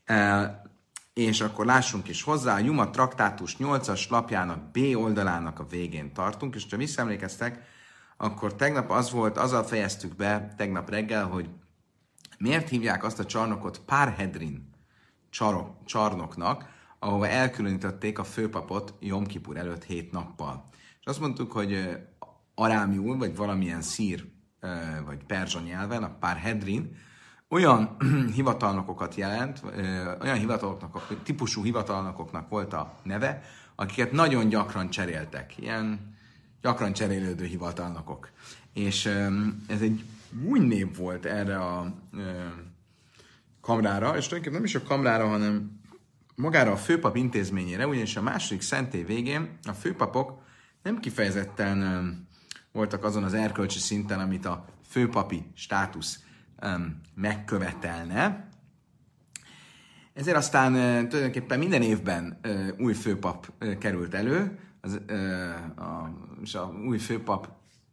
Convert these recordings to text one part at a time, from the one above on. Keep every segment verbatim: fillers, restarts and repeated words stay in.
És akkor lássunk is hozzá, a Juma traktátus nyolcas lapjának B oldalának a végén tartunk, és ha visszaemlékeztek, akkor tegnap az volt, azzal fejeztük be tegnap reggel, hogy miért hívják azt a csarnokot Párhedrin csarok, csarnoknak, ahova elkülönítették a főpapot Jom Kipur előtt hét nappal. És azt mondtuk, hogy arámiul, vagy valamilyen szír, vagy perzsa nyelven, a Párhedrin olyan hivatalnokokat jelent, olyan hivatalnokok, típusú hivatalnokoknak volt a neve, akiket nagyon gyakran cseréltek. Ilyen gyakran cserélődő hivatalnokok. És ez egy új név volt erre a kamrára, és tulajdonképpen nem is a kamrára, hanem magára a főpap intézményére, ugyanis a második szentély végén a főpapok nem kifejezetten voltak azon az erkölcsi szinten, amit a főpapi státusz megkövetelne. Ezért aztán tulajdonképpen minden évben új főpap került elő, az, a, és a új főpap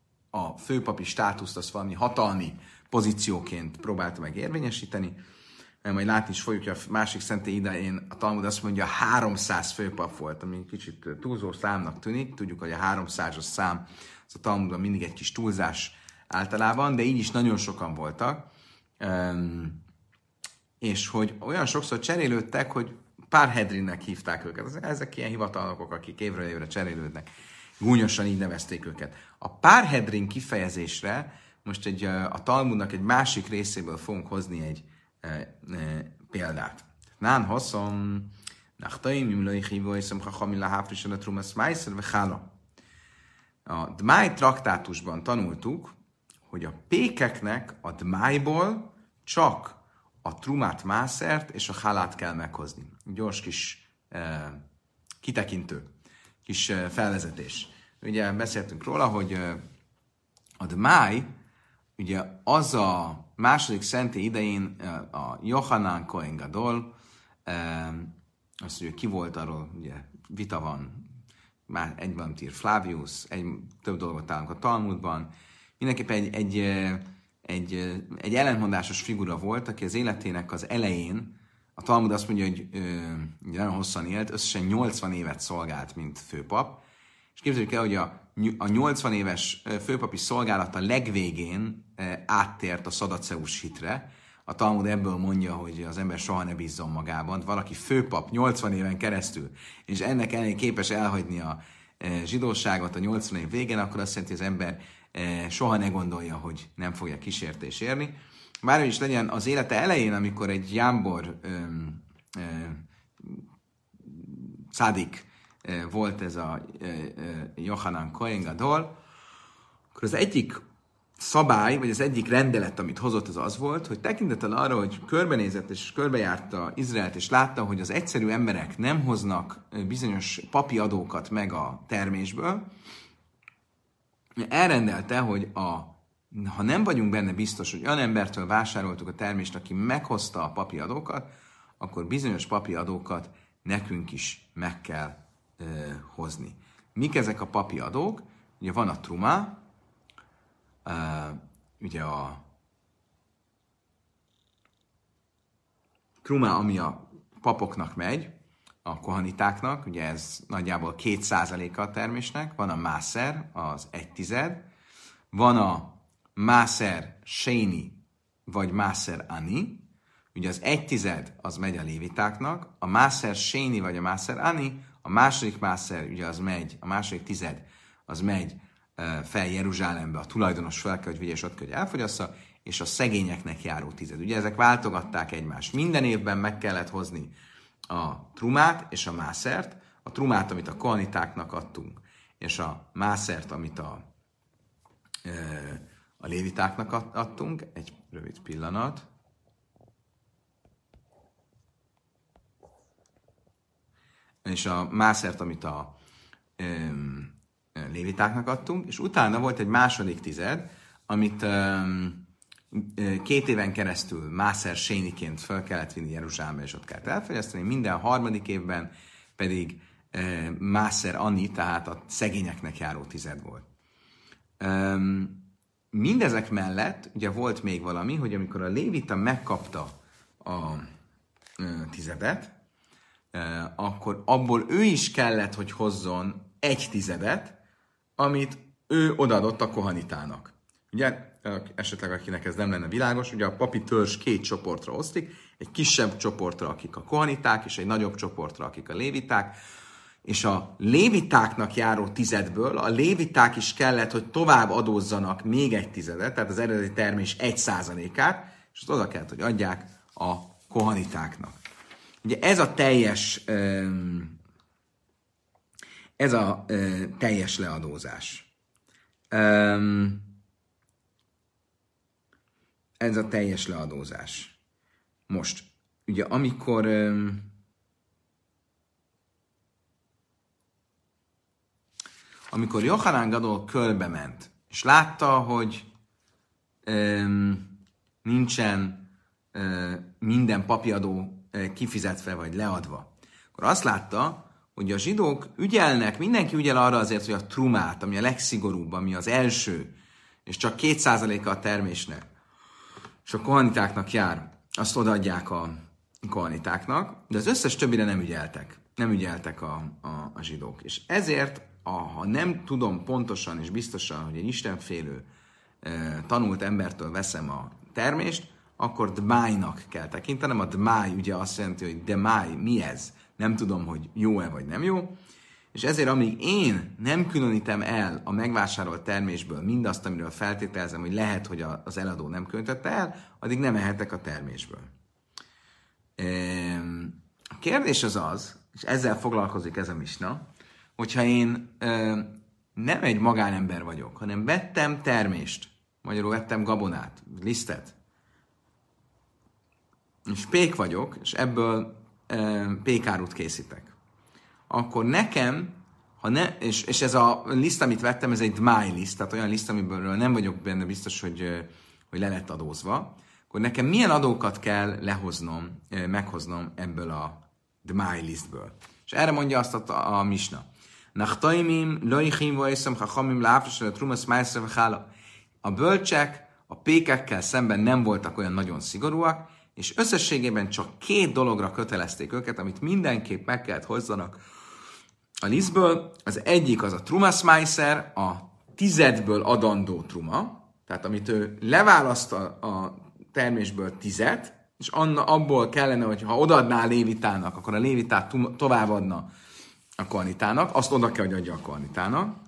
a főpapi státuszt azt valami hatalmi pozícióként próbálta meg érvényesíteni. Majd látni is fogjuk, hogy a másik szentély idején a Talmud azt mondja, háromszáz főpap volt, ami kicsit túlzó számnak tűnik. Tudjuk, hogy a háromszázas szám az a Talmudban mindig egy kis túlzás általában, de így is nagyon sokan voltak. Um, és hogy olyan sokszor cserélődtek, hogy Párhedrinnek hívták őket. Ezek ilyen hivatalnokok, akik évről évre cserélődnek. Gúnyosan így nevezték őket. A Párhedrin kifejezésre most egy, a Talmudnak egy másik részéből fogunk hozni egy e, e, példát. Nán hosszom, nachtaim, imlai hívóiszom, hachami laháfrisen a trumas májszer, ve hála. A Dmáj traktátusban tanultuk, hogy a pékeknek a dmájból csak a trumát mászert és a hálát kell meghozni. Gyors kis eh, kitekintő, kis eh, felvezetés. Ugye beszéltünk róla, hogy eh, a dmáj, ugye az a második szentély idején eh, a Yohanan Kohen Gadol, eh, azt mondja, ki volt arról, ugye vita van, már egyben ír Flavius, egy, több dolgot találunk a Talmudban. Mindenképpen egy, egy, egy, egy ellentmondásos figura volt, aki az életének az elején, a Talmud azt mondja, hogy ö, nagyon hosszan élt, összesen nyolcvan évet szolgált, mint főpap. És képzeljük el, hogy a, a nyolcvan éves főpapi szolgálata legvégén áttért a szadaceus hitre. A Talmud ebből mondja, hogy az ember soha ne bízzon magában. Valaki főpap nyolcvan éven keresztül, és ennek ellenére képes elhagyni a zsidóságot a nyolcvan év végén, akkor azt jelenti, hogy az ember soha ne gondolja, hogy nem fogja kísértés érni. Bárhogy is legyen, az élete elején, amikor egy jámbor öm, öm, szádik öm, volt ez a Yohanan Kohen Gadol, akkor az egyik szabály, vagy az egyik rendelet, amit hozott, az az volt, hogy tekintettel arra, hogy körbenézett és körbejárta Izraelt, és látta, hogy az egyszerű emberek nem hoznak bizonyos papi adókat meg a termésből, elrendelte, hogy a, ha nem vagyunk benne biztos, hogy olyan embertől vásároltuk a termést, aki meghozta a papi adókat, akkor bizonyos papi adókat nekünk is meg kell ö, hozni. Mik ezek a papi adók? Ugye van a truma, ö, ugye a truma, ami a papoknak megy, a kohanitáknak, ugye ez nagyjából két százaléka a termésnek, van a mászer, az egy tized, van a mászer séni, vagy mászer ani, ugye az egy tized az megy a lévitáknak, a mászer séni, vagy a mászer ani, a második mászer, ugye az megy, a második tized, az megy uh, fel Jeruzsálembe, a tulajdonos fel kell, hogy vigye, és ott kell, hogy elfogyassza, és a szegényeknek járó tized. Ugye ezek váltogatták egymást. Minden évben meg kellett hozni a trumát és a mászert, a trumát, amit a kohanitáknak adtunk, és a mászert, amit a, a lévitáknak adtunk. Egy rövid pillanat. És a mászert, amit a lévitáknak adtunk, és utána volt egy második tized, amit két éven keresztül mászer séniként fel kellett vinni Jeruzsálembe, és ott kellett elfogyasztani, minden harmadik évben pedig e, mászer anni, tehát a szegényeknek járó tized volt. E, mindezek mellett ugye volt még valami, hogy amikor a lévita megkapta a tizedet, akkor abból ő is kellett, hogy hozzon egy tizedet, amit ő odaadott a kohanitának. Ugye, esetleg akinek ez nem lenne világos, ugye a papi törzs két csoportra osztik, egy kisebb csoportra, akik a kohaniták, és egy nagyobb csoportra, akik a léviták, és a lévitáknak járó tizedből a léviták is kellett, hogy tovább adózzanak még egy tizedet, tehát az eredeti termés egy százalékát, és azt oda kellett, hogy adják a kohanitáknak. Ugye ez a teljes, ez a teljes leadózás. Ez a teljes leadózás. Most, ugye amikor amikor Johanán Gadol körbe ment, és látta, hogy nincsen minden papiadó kifizetve vagy leadva, akkor azt látta, hogy a zsidók ügyelnek, mindenki ügyel arra azért, hogy a trumát, ami a legszigorúbb, ami az első, és csak két százaléka a termésnek, és a kohanitáknak jár, azt odaadják a kohanitáknak, de az összes többire nem ügyeltek. Nem ügyeltek a, a, a zsidók. És ezért, a, ha nem tudom pontosan és biztosan, hogy egy istenfélő e, tanult embertől veszem a termést, akkor dmájnak kell tekintenem. A dmáj ugye azt jelenti, hogy dmáj, mi ez? Nem tudom, hogy jó-e vagy nem jó. És ezért, amíg én nem különítem el a megvásárolt termésből mindazt, amiről feltételezem, hogy lehet, hogy az eladó nem különítette el, addig nem ehetek a termésből. A kérdés az az, és ezzel foglalkozik ez a misna, hogyha én nem egy magánember vagyok, hanem vettem termést, magyarul vettem gabonát, lisztet, és pék vagyok, és ebből pékárút készítek, akkor nekem, ha ne, és, és ez a liszt, amit vettem, ez egy dmáj liszt, tehát olyan liszt, amiből nem vagyok benne biztos, hogy, hogy le lett adózva, akkor nekem milyen adókat kell lehoznom, meghoznom ebből a dmáj lisztből. És erre mondja azt a, a misna. Nachtaimim, loichim, vajszam, chachamim, láfrasra, trumas, májszra, vachála. A bölcsek a pékekkel szemben nem voltak olyan nagyon szigorúak, és összességében csak két dologra kötelezték őket, amit mindenképp meg kellett hozzanak a lisztből. Az egyik az a trumas májszer, a tizedből adandó truma, tehát amit ő leválaszt a, a termésből tizet, és anna, abból kellene, hogy ha odaadná a lévitának, akkor a lévitát továbbadna a kohanitának, azt oda kell, hogy adja a kohanitának.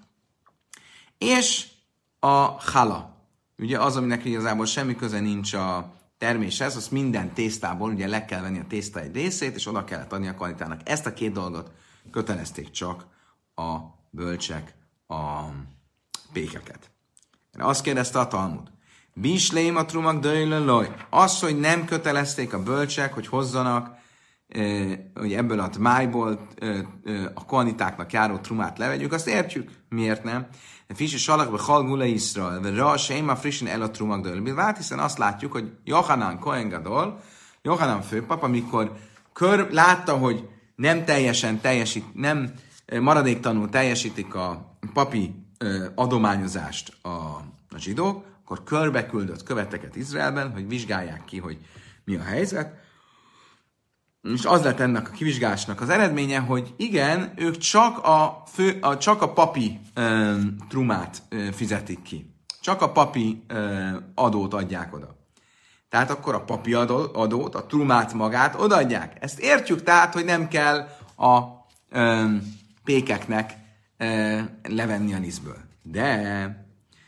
És a hala, ugye az, aminek igazából semmi köze nincs a terméshez, azt minden tésztából ugye le kell venni a tészta egy részét, és oda kellett adni a kohanitának. Ezt a két dolgot kötelezték csak a bölcsek a pékeket. Azt kérdezte a Talmud. Bislém a trumak dőlöloj. Az, hogy nem kötelezték a bölcsek, hogy hozzanak, hogy ebből a májból a kohanitáknak járó trumát levegyük, azt értjük. Miért nem? Fisi salakbe halgula Iszrael, vagy ra seima frissen el a trumak dőlölöj. Hiszen azt látjuk, hogy Johanán Kohen Gadol, Johanán főpap, amikor kör, látta, hogy nem teljesen teljesít, nem maradéktalanul teljesítik a papi adományozást a, a zsidók, akkor körbe küldött követeket Izraelben, hogy vizsgálják ki, hogy mi a helyzet. És az lett ennek a kivizsgálásnak az eredménye, hogy igen, ők csak a, fő, a, csak a papi ö, trumát ö, fizetik ki. Csak a papi ö, adót adják oda. Tehát akkor a papi adó, adót, a trumát magát odaadják. Ezt értjük tehát, hogy nem kell a ö, pékeknek ö, levenni a lisztből. De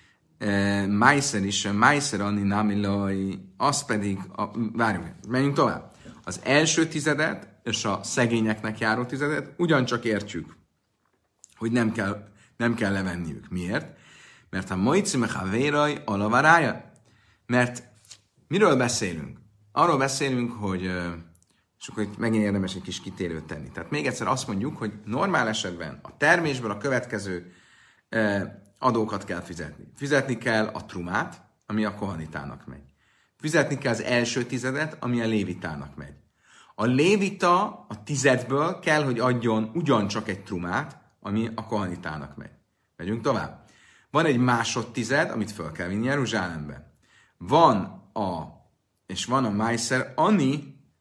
Májszer is, Májszer Anni Namilai, az pedig, a, várjunk, menjünk tovább. Az első tizedet és a szegényeknek járó tizedet ugyancsak értjük, hogy nem kell, nem kell levenniük. Miért? Mert a Moicime Havéraj alavarája. Mert miről beszélünk? Arról beszélünk, hogy, és akkor itt megint érdemes egy kis kitérőt tenni. Tehát még egyszer azt mondjuk, hogy normál esetben a termésből a következő adókat kell fizetni. Fizetni kell a trumát, ami a kohanitának megy. Fizetni kell az első tizedet, ami a lévitának megy. A lévita a tizedből kell, hogy adjon ugyancsak egy trumát, ami a kohanitának megy. Megyünk tovább. Van egy másodtized, amit föl kell vinni Jeruzsálembe. Van a, és van a májszer, Ani,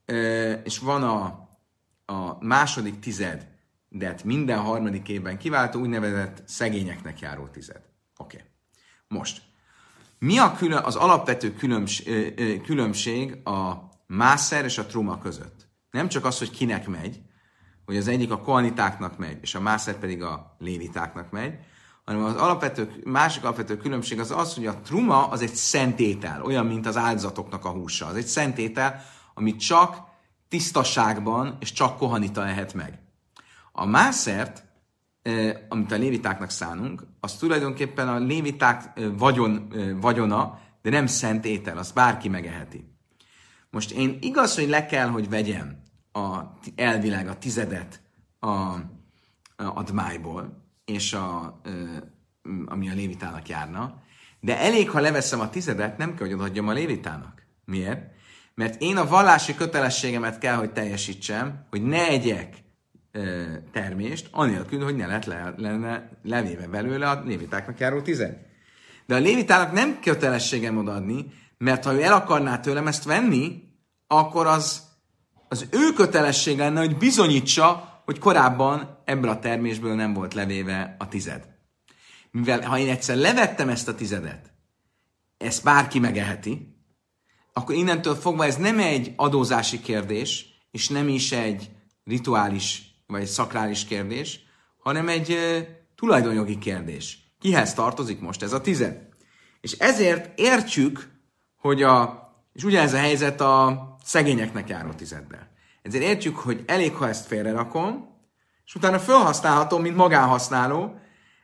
és van a, a második tizedet minden harmadik évben kiváltó úgynevezett szegényeknek járó tized. Oké. Okay. Most, mi a külön, az alapvető különbség, különbség a mászer és a truma között? Nem csak az, hogy kinek megy, hogy az egyik a koanitáknak megy, és a mászer pedig a lévitáknak megy, hanem az alapvető, másik alapvető különbség az az, hogy a truma az egy szentétel, olyan, mint az áldozatoknak a húsa. Az egy szentétel, amit csak tisztaságban és csak kohanita ehet meg. A mászert, amit a lévitáknak szánunk, az tulajdonképpen a léviták vagyon, vagyona, de nem szent étel, azt bárki megeheti. Most én igaz, hogy le kell, hogy vegyem a, elvileg a tizedet a, a dmájból, és a, ami a lévitának járna, de elég, ha leveszem a tizedet, nem kell, hogy odaadjam a lévitának. Miért? Mert én a vallási kötelességemet kell, hogy teljesítsem, hogy ne egyek termést, anélkül, hogy ne lett le, lenne levéve belőle a lévitáknak járó tized. De a lévitának nem kötelességem odaadni, mert ha ő el akarná tőlem ezt venni, akkor az, az ő kötelessége lenne, hogy bizonyítsa, hogy korábban ebből a termésből nem volt levéve a tized. Mivel ha én egyszer levettem ezt a tizedet, ezt bárki megeheti, akkor innentől fogva ez nem egy adózási kérdés, és nem is egy rituális vagy egy szakrális kérdés, hanem egy uh, tulajdonjogi kérdés. Kihez tartozik most ez a tized? És ezért értjük, hogy a, és ugyanez a helyzet a szegényeknek járó tizeddel. Ezért értjük, hogy elég, ha ezt félrerakom, és utána felhasználhatom, mint magánhasználó,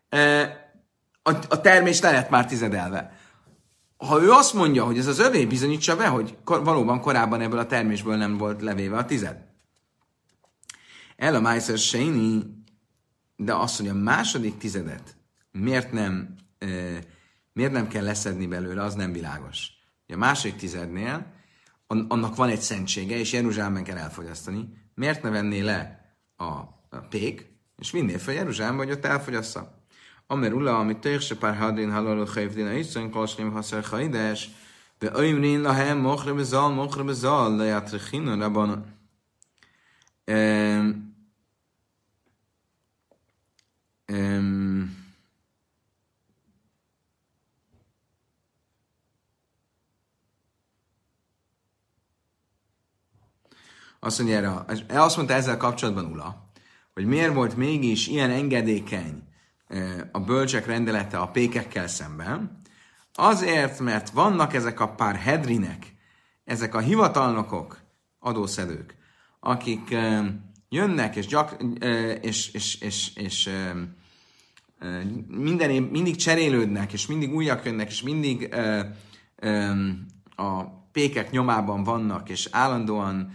a, a termés le lett már tizedelve. Ha ő azt mondja, hogy ez az övé, bizonyítsa be, hogy kor, valóban korábban ebből a termésből nem volt levéve a tized. El a májszer sejni, de azt, hogy a második tizedet miért nem, e, miért nem kell leszedni belőle, az nem világos. A második tizednél annak van egy szentsége, és Jeruzsálemben kell elfogyasztani. Miért ne venné le a, a pék, és vinnél fel Jeruzsálembe, hogy ott elfogyassza? Amer ula, amit tőkse pár hadrin halaló hajvdina iszön, kalslim haszer hajdes, de öjmrin lahem mochre bezal, mochre bezal, lejátre chinon rabban. Um, um, azt mondja erre, azt mondta ezzel kapcsolatban Ula, hogy miért volt mégis ilyen engedékeny a bölcsek rendelete a pékekkel szemben. Azért, mert vannak ezek a pár hedrinek, ezek a hivatalnokok, adószedők, akik jönnek, és, gyak, és, és, és, és minden év, mindig cserélődnek, és mindig újak jönnek, és mindig a pékek nyomában vannak, és állandóan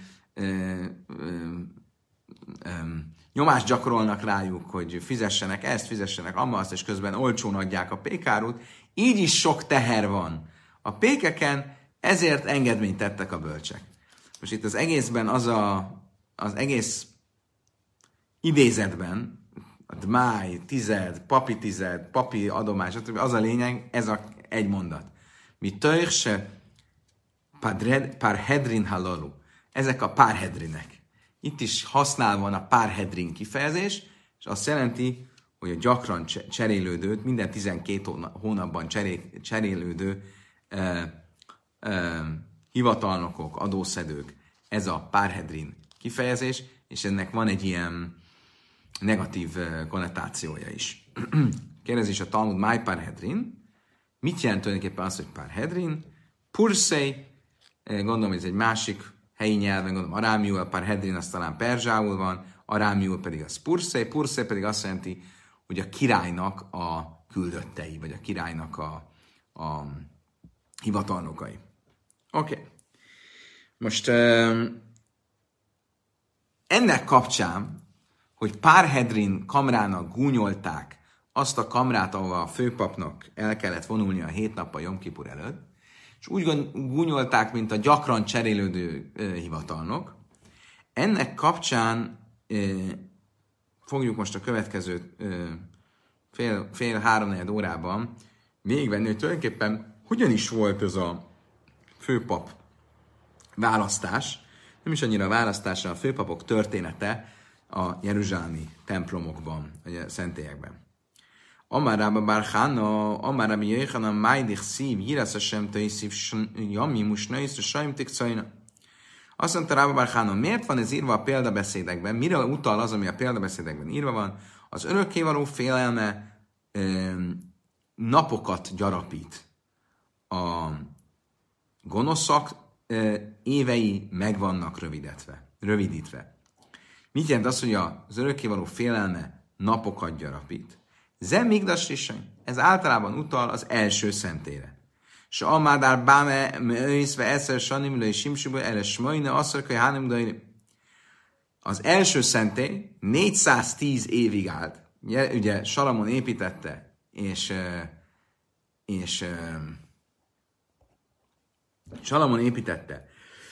nyomást gyakorolnak rájuk, hogy fizessenek ezt, fizessenek amazt, és közben olcsón adják a pékárút. Így is sok teher van a pékeken, ezért engedményt tettek a bölcsek. Most itt az egészben az a, az egész idézetben, a dmáj, tized, papi tized, papi adomány, stb. Az a lényeg, ez a egy mondat. Mi töjse párhedrin halalu. Ezek a párhedrinek. Itt is használva van a párhedrin kifejezés, és azt jelenti, hogy a gyakran cserélődőt, minden tizenkét hónapban cserélődő eh, eh, hivatalnokok, adószedők, ez a párhedrin kifejezés, és ennek van egy ilyen negatív konnotációja is. Kérdezi is a Talmud, máj párhedrin? Mit jelent tulajdonképpen az, hogy párhedrin? Purszei, gondolom, ez egy másik helyi nyelven, gondolom, arámiul, a párhedrin az talán perzsául van, arámiul pedig az purszei, purszei pedig azt jelenti, hogy a királynak a küldöttei, vagy a királynak a, a hivatalnokai. Oké. Okay. Most um, ennek kapcsán, hogy párhedrin kamrának gúnyolták azt a kamrát, ahol a főpapnak el kellett vonulni a hét nappal Jom Kipur előtt, és úgy gúnyolták, mint a gyakran cserélődő e, hivatalnok. Ennek kapcsán e, fogjuk most a következő e, fél, fél három-negyed órában végigvenni, hogy tulajdonképpen hogyan is volt ez a főpap választás. nem is annyira a választása, a főpapok története a jeruzsálemi templomokban, vagy a szentélyekben. Amárába bárhána, amárába jöjjön májdich szív, jírász sem töjszív, jami musnaisz, sajmtik szajna. Azt mondta Rába bárhána, miért van ez írva a példabeszédekben? Mire utal az, ami a példabeszédekben írva van? Az örökkévaló félelme ö, napokat gyarapít. A gonoszak ö, évei meg vannak rövidítve. rövidítve. Mit jelent az, hogy az örökkévaló félelme napokat gyarapít? Zemigdas is, ez általában utal az első szentére. És amádár báme őszve eszer sanimlői simsiből ele smajna asszorkai hánimdai. Az első szentély négyszáztíz évig állt. Ugye Salamon építette, és, és Salamon építette,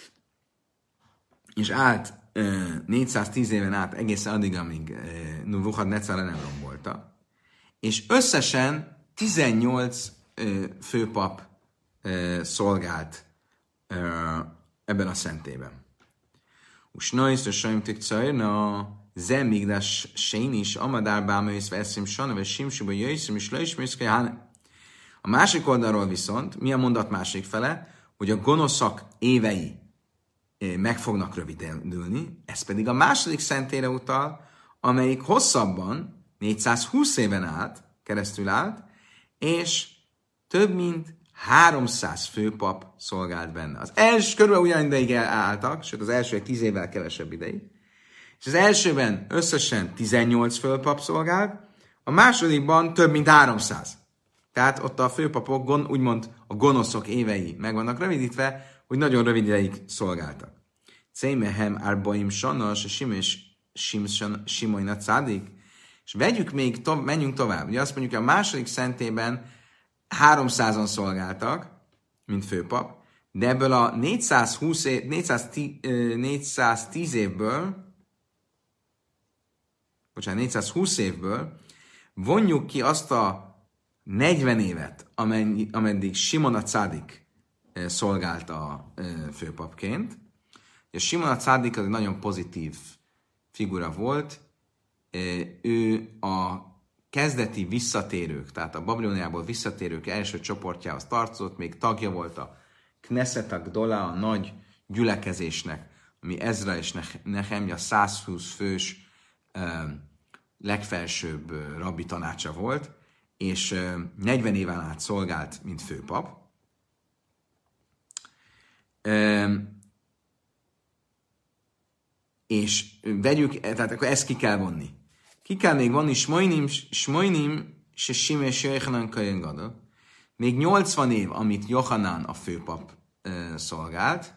és állt négyszáztíz éven át egészen addig, amíg Nebuchadnezzar le nem rombolta. És összesen tizennyolc főpap szolgált ebben a szentében. Usnajsz, sajmtik cajrna, zemigdas sén is, amadár bámősz, veszim sana, vagy simsuba jöjszim, és leismészke hán. A másik oldalról viszont, mi a mondat másik fele, hogy a gonoszak évei meg fognak rövidülni, ez pedig a második szentére utal, amelyik hosszabban, négyszázhúsz éven át, keresztül állt, és több mint háromszáz főpap szolgált benne. Az első körülbelül ugyan ideig álltak, sőt az első egy tíz évvel kevesebb ideig, és az elsőben összesen tizennyolc főpap szolgált, a másodikban több mint háromszáz. Tehát ott a főpapok, úgymond a gonoszok évei meg vannak rövidítve, hogy nagyon rövid ideig szolgáltak. Cémehem árbaim sanas, simes simojna cádik. És vegyük még, to- menjünk tovább. Ugye azt mondjuk, hogy a második szentében háromszázan szolgáltak, mint főpap, de ebből a négyszázhúsz év, négyszáztíz, négyszáztíz évből, bocsánat, négyszázhúsz évből vonjuk ki azt a negyven évet, amennyi, ameddig Simon a Cádik szolgált a főpapként. És Simon a Cádik az egy nagyon pozitív figura volt. Ő a kezdeti visszatérők, tehát a Babiloniából visszatérők első csoportjához tartozott, még tagja volt a Knesset Agdola, a nagy gyülekezésnek, ami Ezra és Nehemja százhúsz fős legfelsőbb rabbi tanácsa volt, és negyven éven át szolgált, mint főpap. És vegyük, tehát akkor ezt ki kell vonni. Ki kell még vonni Smojnim, Smojnim, se Simes Jöjjhanan Kajen Gadol. Még nyolcvan év, amit Johanan a főpap uh, szolgált.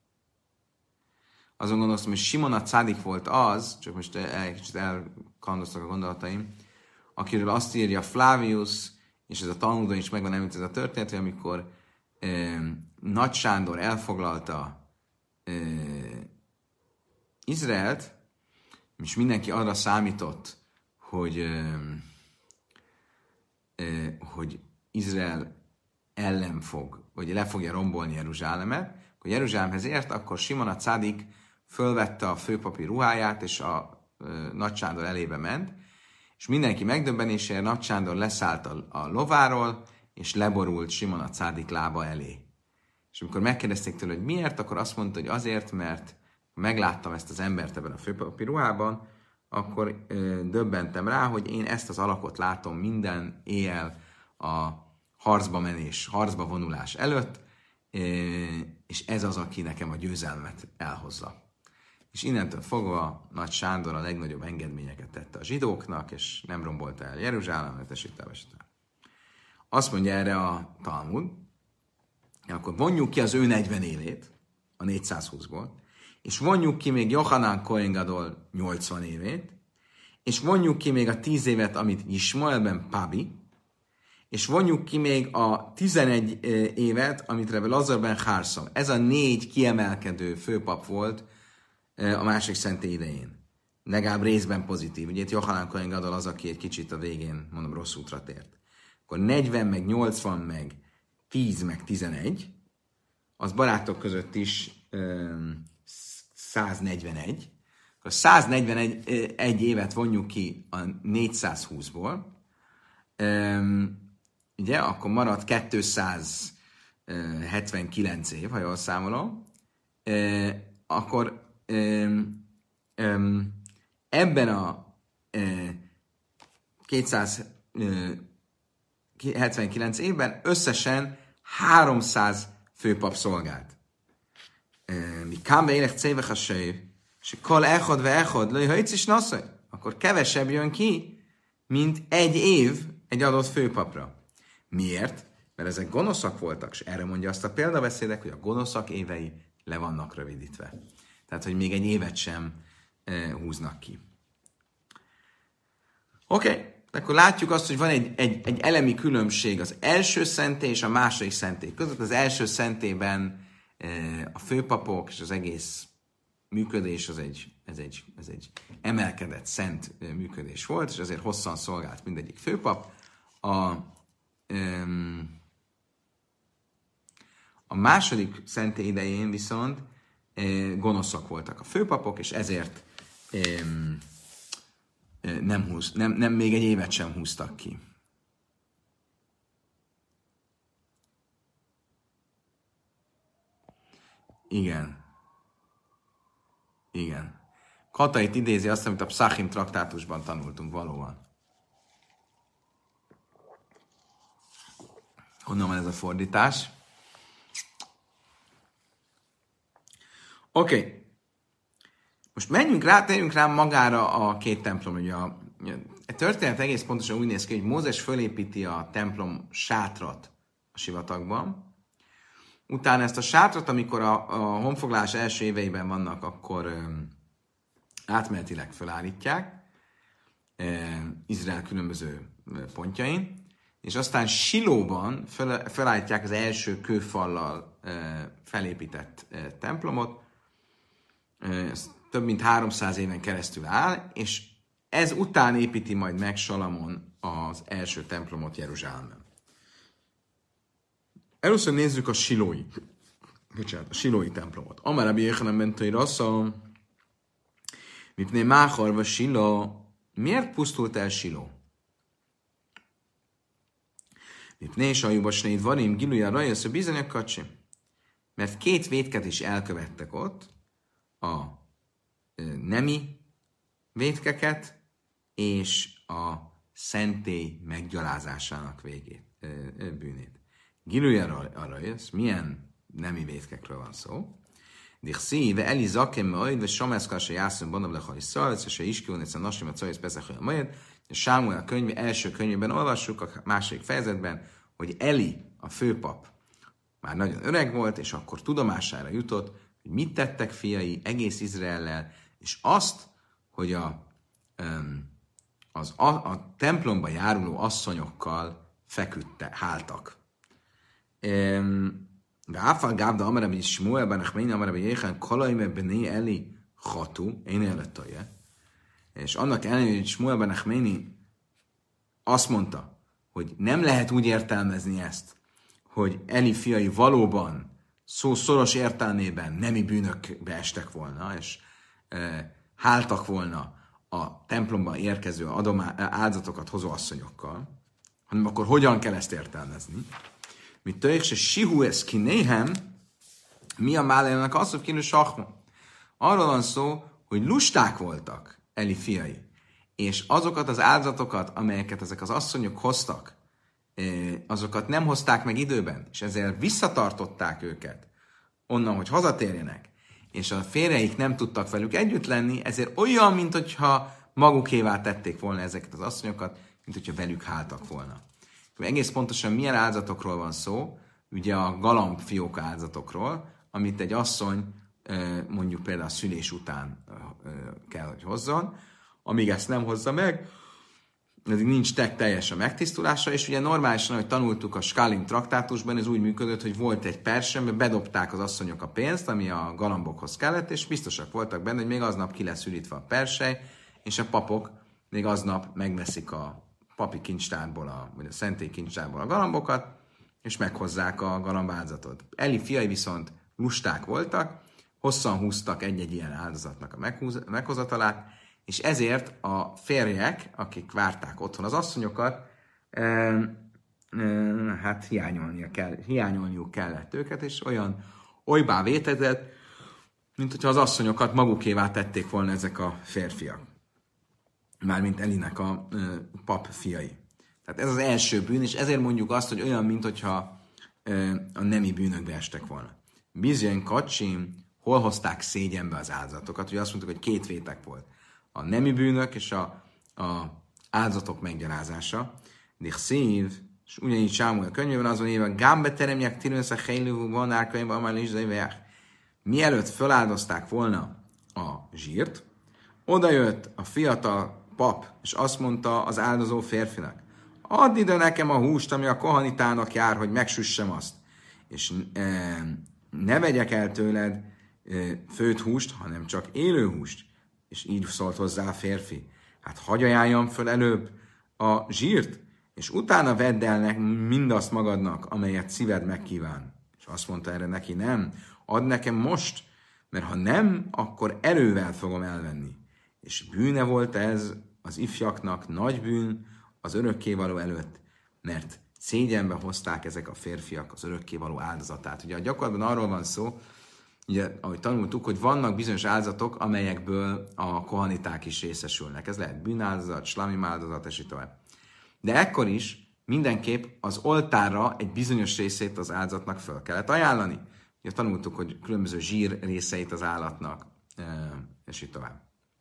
Azon gondoltam, hogy Simon a Cádik volt az, csak most egy kicsit elkandoztak a gondolataim, akiről azt írja Flavius, és ez a Talmudon is megvan említve ez a történet, hogy amikor uh, Nagy Sándor elfoglalta uh, Izraelt, és mindenki arra számított, hogy, ö, ö, hogy Izrael ellen fog, vagy le fogja rombolni Jeruzsálemet, akkor Jeruzsálemhez ért, akkor Simon a Cádik fölvette a főpapi ruháját, és a ö, Nagy Sándor elébe ment, és mindenki megdöbbenésére Nagy Sándor leszállt a, a lováról, és leborult Simon a Cádik lába elé. És amikor megkérdezték tőle, hogy miért, akkor azt mondta, hogy azért, mert megláttam ezt az embert ebben a főpapi ruhában, akkor ö, döbbentem rá, hogy én ezt az alakot látom minden éjjel a harcba menés, harcba vonulás előtt, ö, és ez az, aki nekem a győzelmet elhozza. És innentől fogva Nagy Sándor a legnagyobb engedményeket tette a zsidóknak, és nem rombolta el Jeruzsálemet, és itt elvesett. Azt mondja erre a Talmud, akkor vonjuk ki az ő negyven évét, a négyszázhúszból, és vonjuk ki még Johanan Kohen Gadol nyolcvan évét, és vonjuk ki még a tíz évet, amit Ismaelben Pabi, és vonjuk ki még a tizenegy évet, amit Rebbe Lazarben Hárszom. Ez a négy kiemelkedő főpap volt a másik szentély idején. Legalább részben pozitív. Ugye itt Johanan Kohen Gadol az, aki egy kicsit a végén, mondom, rossz útra tért. Akkor negyven, meg nyolcvan, meg tíz, meg tizenegy, az barátok között is száznegyvenegy, akkor száznegyvenegy egy évet vonjuk ki a négyszázhúszból, um, ugye, akkor marad kétszázhetvenkilenc év, ha jól számolom, uh, akkor um, um, ebben a uh, kétszázhetvenkilenc évben összesen háromszáz főpap szolgált. Mi kám beélek cévek a sejv, és kal echad ve echad, lőj, ha itt is naszaj, akkor kevesebb jön ki, mint egy év egy adott főpapra. Miért? Mert ezek gonoszak voltak, és erre mondja azt a példabeszédek, hogy a gonoszak évei le vannak rövidítve. Tehát, hogy még egy évet sem e, húznak ki. Oké, okay. Akkor látjuk azt, hogy van egy, egy, egy elemi különbség az első szentély és a második szentély között. Az első szentélyben e, a főpapok és az egész működés, az egy, ez, egy, ez egy emelkedett szent működés volt, és azért hosszan szolgált mindegyik főpap. A, um, a második szentély idején viszont uh, gonoszak voltak a főpapok, és ezért um, nem, húz, nem, nem még egy évet sem húztak ki. Igen. Igen. Kata itt idézi azt, amit a Psachim traktátusban tanultunk valóban. Honnan van ez a fordítás? Oké. Okay. Most menjünk rá, térjünk rá magára a két templom. Ugye a, a történet egész pontosan úgy néz ki, hogy Mózes fölépíti a templom sátrat a sivatagban. Utána ezt a sátrat, amikor a, a honfoglalás első éveiben vannak, akkor um, átmenetileg felállítják um, Izrael különböző pontjain, és aztán Silóban fel, felállítják az első kőfallal uh, felépített uh, templomot. Uh, ez több mint háromszáz éven keresztül áll, és ez után építi majd meg Salamon az első templomot Jeruzsálemben. Először nézzük a silói, bocsánat, a silói templomot. Amár Rabbi Yochanan ben Toirassa, mipné máharva Siló, miért pusztult el Siló? Mipné sajuba snéid varim, giluja rajasz a bizonyos kacsi. Mert két vétket is elkövettek ott, a nemi vétkeket és a szentély meggyalázásának végét, bűnét. Gilújára arra jössz, milyen nemi vétkekről van szó. Dixi, ve eli zakem majd, ve sameszkal se jászom bonnabb lehali szalc, se iskül, egyszer nasim a cajössz beszélni majd, és Sámuel a könyv, első könyvében olvassuk, a második fejezetben, hogy Eli, a főpap, már nagyon öreg volt, és akkor tudomására jutott, hogy mit tettek fiai egész Izraellel, és azt, hogy a, az, a, a templomba járuló asszonyokkal feküdte, háltak. Váfal gábda amarabi Smuel Banachmény amarabi Jéhán Kalaime Bené Eli Hatu, én élettaja. És annak ellenére, hogy Smuel Banachmény azt mondta, hogy nem lehet úgy értelmezni ezt, hogy Eli fiai valóban szó szoros értelmében nemi bűnökbe estek volna, és e, háltak volna a templomban érkező adomá, áldozatokat hozó asszonyokkal, hanem akkor hogyan kell ezt értelmezni? Mit töjjük se sihu ez kinéhem, mi a málájának az, hogy kinő sahma. Arról van szó, hogy lusták voltak Eli fiai, és azokat az áldozatokat, amelyeket ezek az asszonyok hoztak, azokat nem hozták meg időben, és ezzel visszatartották őket onnan, hogy hazatérjenek, és a férjeik nem tudtak velük együtt lenni, ezért olyan, mint hogyha magukévá tették volna ezeket az asszonyokat, mint hogyha velük háltak volna. Egész pontosan milyen áldozatokról van szó, ugye a galambfióka áldozatokról, amit egy asszony mondjuk például a szülés után kell, hogy hozzon, amíg ezt nem hozza meg, eddig nincs tek teljes a megtisztulása, és ugye normálisan, ahogy tanultuk a Skálim traktátusban, ez úgy működött, hogy volt egy perse, amiben bedobták az asszonyok a pénzt, ami a galambokhoz kellett, és biztosak voltak benne, hogy még aznap ki lesz ürítve a persely, és a papok még aznap megveszik a papi kincstárból, a, vagy a szentély kincstárból a galambokat, és meghozzák a galambáldozatot. Eli fiai viszont lusták voltak, hosszan húztak egy-egy ilyen áldozatnak a meghúz, meghozatalát, és ezért a férjek, akik várták otthon az asszonyokat, e, e, hát hiányolnia kell, hiányolniuk kellett őket, és olyan olybá vétetett, mint hogyha az asszonyokat magukévá tették volna ezek a férfiak. Mármint Elinek a e, pap fiai. Tehát ez az első bűn, és ezért mondjuk azt, hogy olyan, mint hogyha e, a nemi bűnökbe estek volna. Bizony kacsim, hol hozták szégyenbe az áldozatokat? Ugye azt mondtuk, hogy két vétek volt. A nemi bűnök és a, a áldozatok meggyalázása. Dich szív, és ugyanígy Sámuel könyvében azon éve, Gámbe teremjek tirősze hejlővú van árkönyvben, amely is mielőtt feláldozták volna a zsírt, oda jött a fiatal pap, és azt mondta az áldozó férfinak, add ide nekem a húst, ami a kohanitának jár, hogy megsüssem azt. És e, ne vegyek el tőled e, főtt húst, hanem csak élő húst. És így szólt hozzá a férfi. Hát hagy ajánljam föl előbb a zsírt, és utána vedd el mindazt magadnak, amelyet szíved megkíván. És azt mondta erre neki, nem, add nekem most, mert ha nem, akkor erővel fogom elvenni. És bűne volt ez az ifjaknak, nagy bűn az örökkévaló előtt, mert szégyenbe hozták ezek a férfiak az örökkévaló áldozatát. Ugye a gyakorlatban arról van szó, ugye, ahogy tanultuk, hogy vannak bizonyos áldozatok, amelyekből a kohaniták is részesülnek. Ez lehet bűnáldozat, slamim áldozat, és így tovább. De ekkor is mindenképp az oltárra egy bizonyos részét az áldozatnak föl kellett ajánlani. Ugye tanultuk, hogy különböző zsír részeit az állatnak, és így tovább.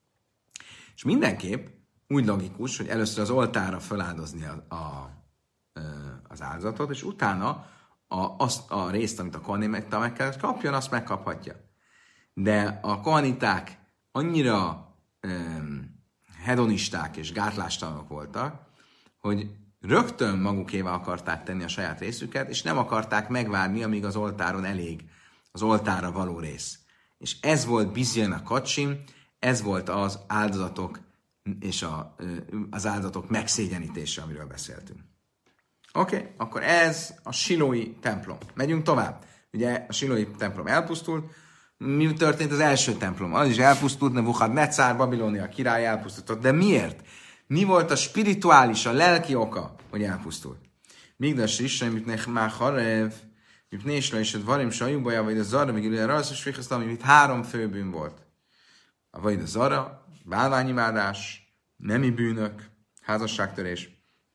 És mindenképp úgy logikus, hogy először az oltárra feláldozni a, a, az áldozatot, és utána a, azt a részt, amit a kohanita meg kell kapjon, azt megkaphatja. De a kohaniták annyira um, hedonisták és gátlástalanok voltak, hogy rögtön magukévá akarták tenni a saját részüket, és nem akarták megvárni, amíg az oltáron elég az oltára való rész. És ez volt bizony a kacsim, ez volt az áldozatok és a, az áldozatok megszégyenítése, amiről beszéltünk. Oké, okay, akkor ez a silói templom. Megyünk tovább. Ugye a silói templom elpusztult. Mi történt az első templom? Az is elpusztult, Nebuchadnezzar, Babilónia király elpusztultott. De miért? Mi volt a spirituális, a lelki oka, hogy elpusztult? Migdas Rishai, mit már Harev, mit Nésla és a Varim Sajubaja, vagy a Zara, még ugye rajsz, és végeztem, itt három főbűn volt. A vagy a Zara, bálványimádás, nemi bűnök, házasságtörés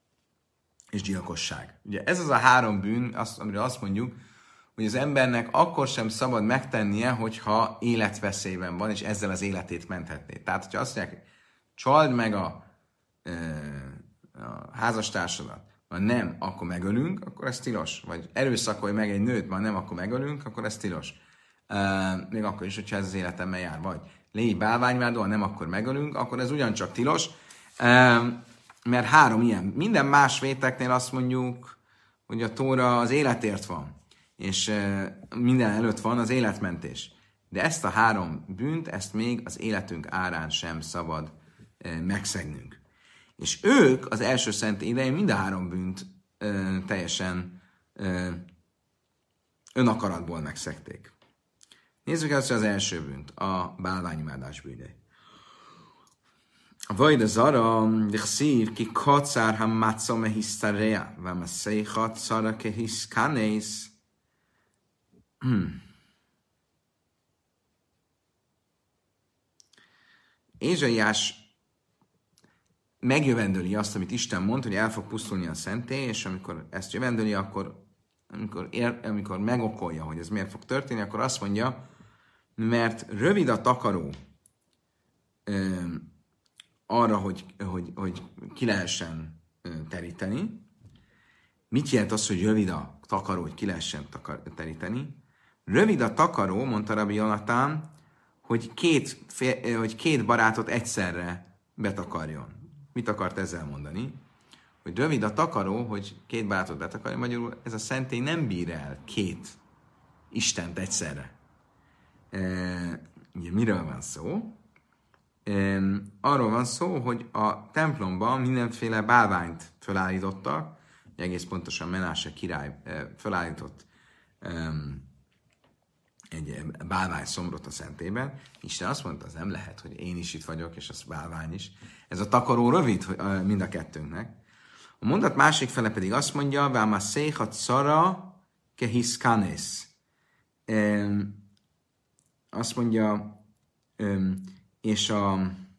és gyilkosság. Ugye ez az a három bűn, azt, amire azt mondjuk, hogy az embernek akkor sem szabad megtennie, hogyha életveszélyben van, és ezzel az életét menthetné. Tehát, hogyha azt mondják, csald meg a, e, a házastársadat, ha nem, akkor megölünk, akkor ez tilos. Vagy erőszakolj meg egy nőt, ha nem, akkor megölünk, akkor ez tilos. E, még akkor is, hogyha ez az életemmel jár. Vagy légy bálványimádó, ha nem, akkor megölünk, akkor ez ugyancsak tilos. E, mert három ilyen. Minden más véteknél azt mondjuk, hogy a Tóra az életért van, és e, minden előtt van az életmentés. De ezt a három bűnt, ezt még az életünk árán sem szabad e, megszegnünk. És ők az első szent idején mind a három bűnt e, teljesen e, önakaratból megszegték. Nézzük először az első bűnt, a bálványimádás bűnei. Vajda zara, dichszív, ki kacár ha matza me hisztarea, vám a széjhat szara ke hiszkanész. Ézsaiás megjövendöli azt, amit Isten mond, hogy el fog pusztulni a szentély, és amikor ezt jövendöli, akkor amikor, ér, amikor megokolja, hogy ez miért fog történni, akkor azt mondja, mert rövid a takaró ö, arra, hogy, hogy, hogy ki lehessen ö, teríteni. Mit jelent az, hogy rövid a takaró, hogy ki lehessen takar, teríteni? Rövid a takaró, mondta Rabbi Jonatán, hogy két, fél, hogy két barátot egyszerre betakarjon. Mit akart ezzel mondani? Hogy rövid a takaró, hogy két barátot betakarjon, magyarul ez a szentély nem bír el két Istent egyszerre. E, ugye miről van szó? E, arról van szó, hogy a templomban mindenféle bálványt felállítottak, egész pontosan Menáse király e, felállított e, egy bálvány szomrot a szentében. Isten azt mondta, az nem lehet, hogy én is itt vagyok, és az bálvány is. Ez a takaró rövid mind a kettőnknek. A mondat másik fele pedig azt mondja, váma széhat szara kehiszkanész. Azt mondja, és a,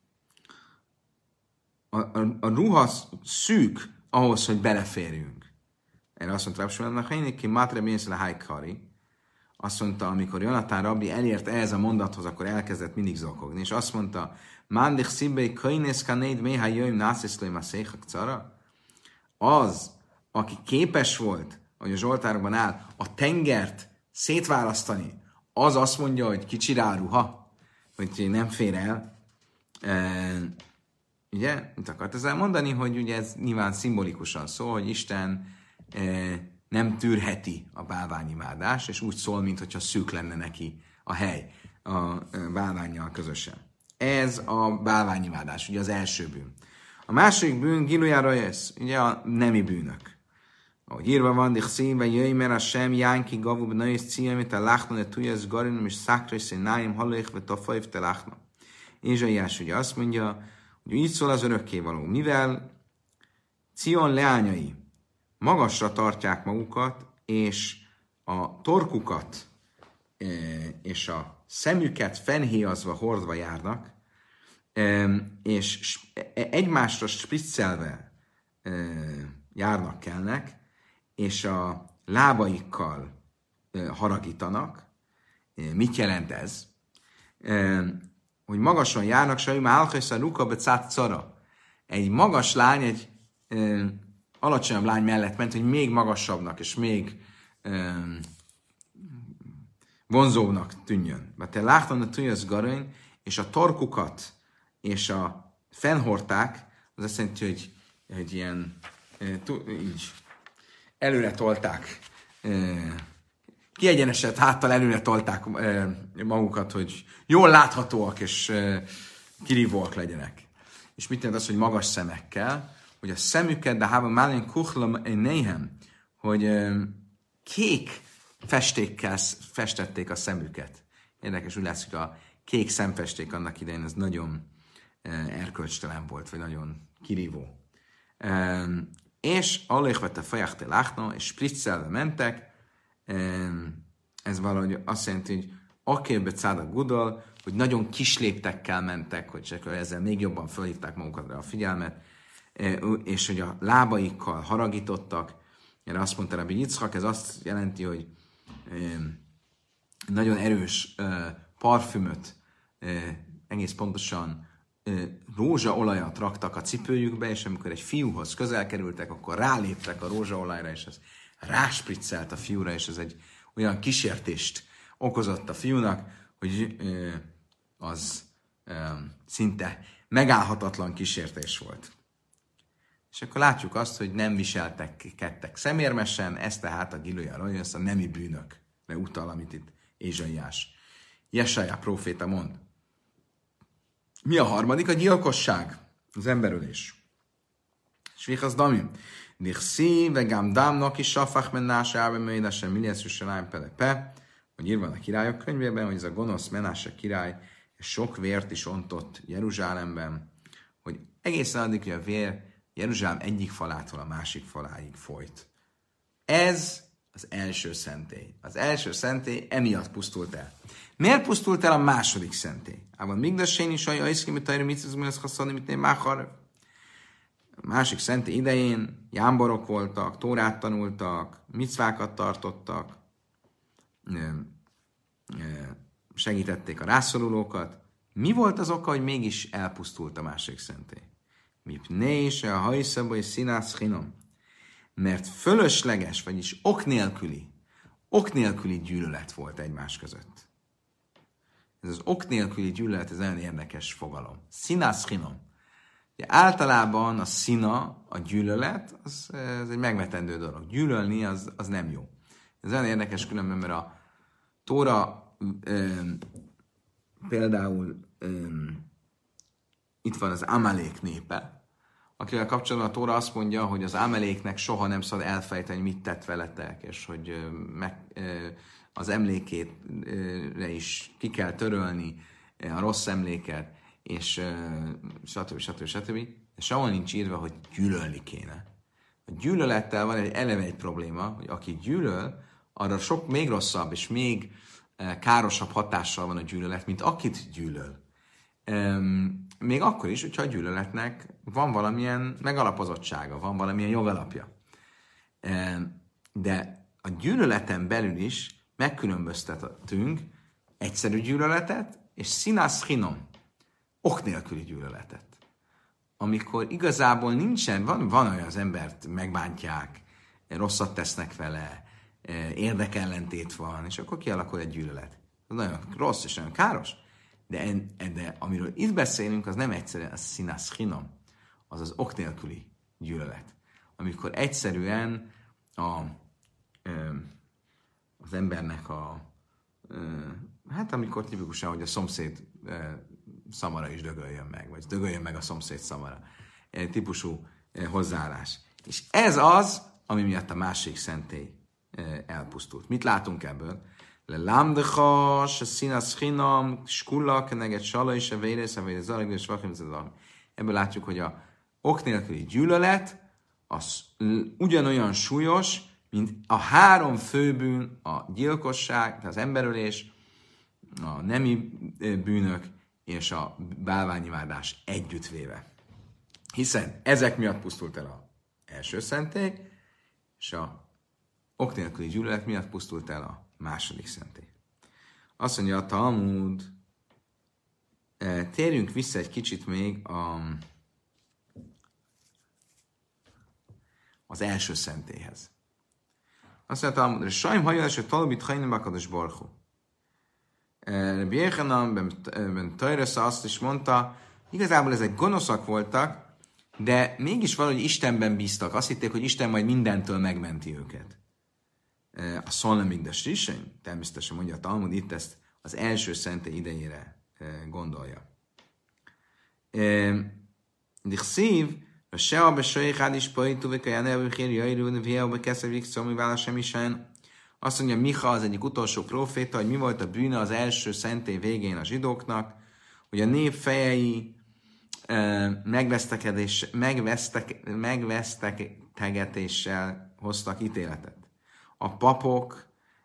a, a, a ruha szűk ahhoz, hogy beleférjünk. Erre azt mondta, hogy ki matre bénszele hájkari. Azt mondta, amikor Jonatán rabbi elért ehhez a mondathoz, akkor elkezdett mindig zokogni, és azt mondta, Mándik szíbbei köjnész kanéd méha jöjjm násziszlőim a széhak cara. Az, aki képes volt, hogy a Zsoltárokban áll, a tengert szétválasztani, az azt mondja, hogy kicsi rá ruha, hogy nem fér el. E, ugye? Mit akart ezzel mondani, hogy ugye ez nyilván szimbolikusan szól, hogy Isten e, nem tűrheti a bálványimádást, és úgy szól, mintha szűk lenne neki a hely a bálvánnyal közösen. Ez a bálványimádás, ugye az első bűn. A második bűn, gilujára jössz, ugye a nemi bűnök. Ahogy írva van, dich színve jöjj, mert a sem jánki gavu b'nöjsz címét, a láchna, ne tujasz garinom, és szákröjsz, én nájim hallék, vagy tafajv te láchna. Ézsaiás ugye azt mondja, hogy így szól az örökkévaló, mivel Cion leányai magasra tartják magukat, és a torkukat és a szemüket fennhéjazva, hordva járnak, és egymásra spriccelve járnak kelnek, és a lábaikkal haragítanak. Mit jelent ez? Hogy magasan járnak, sajnálom, álhajsz a ruka becát cara. Egy magas lány, egy alacsonyabb lány mellett ment, hogy még magasabbnak, és még vonzóbbnak tűnjön. Mert te látod, hogy tűnjössz garany, és a torkukat és a fennhordták, az azt jelenti, hogy, hogy ilyen így előre tolták, kiegyenesett háttal előre tolták magukat, hogy jól láthatóak és kirívóak legyenek. És mit jelent az, hogy magas szemekkel, hogy a szemüket, de hában málén kuchlam néhem, hogy kék festékkel festették a szemüket. Érdekes, úgy látszik, a kék szemfesték annak idején, ez nagyon erkölcstelen volt, vagy nagyon kirívó. És aléhvette fajáhte láchna, és spriccelve mentek. Ez valahogy azt jelenti, hogy akébe cáda gudol, hogy nagyon kis léptekkel mentek, hogy csak ezzel még jobban felhívták magukat a figyelmet, és hogy a lábaikkal haragítottak. Erre azt mondta Rabbi Yitzchak, ez azt jelenti, hogy nagyon erős parfümöt, egész pontosan rózsaolajat raktak a cipőjükbe, és amikor egy fiúhoz közel kerültek, akkor ráléptek a rózsaolajra, és ez ráspriccelt a fiúra, és ez egy olyan kísértést okozott a fiúnak, hogy az szinte megállhatatlan kísértés volt. És akkor látjuk azt, hogy nem viseltek kettek szemérmesen, ez tehát a Giluja Rajösz, a nemi bűnökre utal, amit itt Ézsaiás, Jesaja próféta mond. Mi a harmadik? A gyilkosság, az emberölés. Svichasz damim. Dichszi, vegám dámnak is safach mennása, ábe möjdása, miliász Jussalány pelepe, hogy írva a királyok könyvében, hogy ez a gonosz Menáse király és sok vért is ontott Jeruzsálemben, hogy egészen addig, hogy a vér Jeruzsálem egyik falától a másik faláig folyt. Ez az első szentély. Az első szentély emiatt pusztult el. Miért pusztult el a második szentély? Ában migdasén is, hogy ajszki, tajra mitzizmulász haszani, mit nem máhar. A másik szentély idején jámborok voltak, tórát tanultak, micvákat tartottak, segítették a rászorulókat. Mi volt az oka, hogy mégis elpusztult a másik szentély? Mipné se a hajszaba és színász hinom. Mert fölösleges, vagyis ok nélküli, ok nélküli gyűlölet volt egymás között. Ez az ok nélküli gyűlölet, ez nagyon érdekes fogalom. Színász hinom. Általában a szína, a gyűlölet, az, ez egy megvetendő dolog. Gyűlölni az, az nem jó. Ez olyan érdekes különben, mert a Tóra ö, például ö, itt van az Amalek népe, akivel kapcsolatban a Tóra azt mondja, hogy az Ameléknek soha nem szabad elfejteni, mit tett veletek, és hogy meg, az emlékére is ki kell törölni a rossz emléket, és stb. stb. stb. De sehol nincs írva, hogy gyűlölni kéne. A gyűlölettel van egy eleve egy probléma, hogy aki gyűlöl, arra sok még rosszabb és még károsabb hatással van a gyűlölet, mint akit gyűlöl. Még akkor is, hogyha a gyűlöletnek van valamilyen megalapozottsága, van valamilyen jogalapja. De a gyűlöleten belül is megkülönböztetünk egyszerű gyűlöletet és színász hinom, ok nélküli gyűlöletet. Amikor igazából nincsen, van, van olyan, az embert megbántják, rosszat tesznek vele, érdekellentét van, és akkor kialakul egy gyűlölet. Ez nagyon rossz és nagyon káros. De, de amiről itt beszélünk, az nem egyszerűen a színász hinom, az az ok nélküli gyűlölet. Amikor egyszerűen a, az embernek a, hát amikor tipikusan, hogy a szomszéd szamara is dögöljön meg, vagy dögöljön meg a szomszéd szamara. Típusú hozzáállás. És ez az, ami miatt a másik szentély elpusztult. Mit látunk ebből? Le lámdecha, se színasz hinam, skulla, keneget sala is, a véresz, a véresz, zalig, és vachim, ebből látjuk, hogy a ok nélküli gyűlölet az ugyanolyan súlyos, mint a három főbűn, a gyilkosság, az emberölés, a nemi bűnök és a bálványimádás együttvéve. Hiszen ezek miatt pusztult el az első szentély, és a ok nélküli gyűlölet miatt pusztult el a második szentély. Azt mondja a Talmud, térjünk vissza egy kicsit még a, az első szentélyhez. Azt mondja a Talmud, hogy sajm hajjal, hogy talabit hajnim akados barhu. Rabbi Yechanan ben Tajrasza azt is mondta, igazából ezek gonoszak voltak, de mégis valahogy Istenben bíztak. Azt hitték, hogy Isten majd mindentől megmenti őket. A Szolnemigdas Risein, természetesen mondja a Talmud, itt ezt az első szentély idejére gondolja. Dichszív, a Seha besajéhád is pajtú, vagy a Janelvőkér, Jairú, Viau, Keszevik, Szomi, Válasem Isain. Azt mondja, Micha az egyik utolsó próféta, hogy mi volt a bűne az első szentély végén a zsidóknak, hogy a nép fejei megvesztekedés, megvesztek, megvesztegetéssel hoztak ítéletet. A papok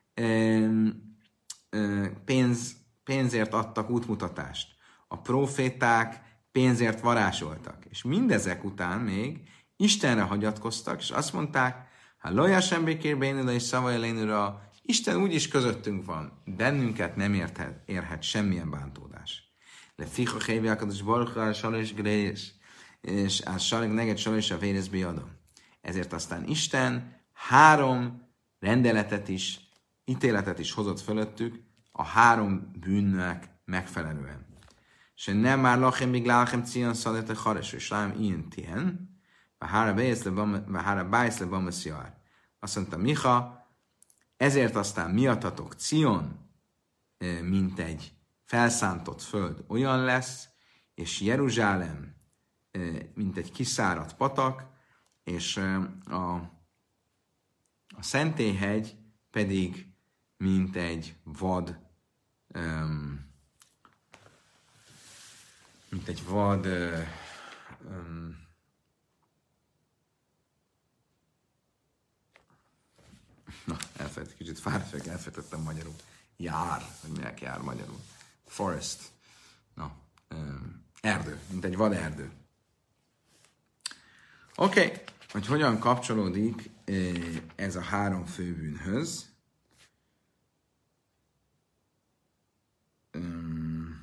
pénz, pénzért adtak útmutatást. A próféták pénzért varázsoltak. És mindezek után még Istenre hagyatkoztak, és azt mondták, ha lojás emberkér bénőle és szavaja lénőre, Isten úgyis közöttünk van, bennünket nem érhet, érhet semmilyen bántódás. Le ficha hévi akados barcha, salés grés, és a salig neged salés a vérez biadom. Ezért aztán Isten három rendeletet is, ítéletet is hozott fölöttük a három bűnnek megfelelően. És nem már lachem, míg lálchem cion szadete hares, és lám ilyen tien, Váhára bájszle bamaszjár. Azt mondta Micha, ezért aztán miattatok Cion, mint egy felszántott föld olyan lesz, és Jeruzsálem, mint egy kiszáradt patak, és a, a Szentélyhegy pedig, mint egy vad, mint egy vad, na, elfelejtettem, kicsit fáradtak, elfelejtettem magyarul. Jár, hogy minek jár magyarul. Forest. Na, um, erdő, mint egy vaderdő. Oké, okay. Hogy hogyan kapcsolódik ez a három főbűnhöz. Um,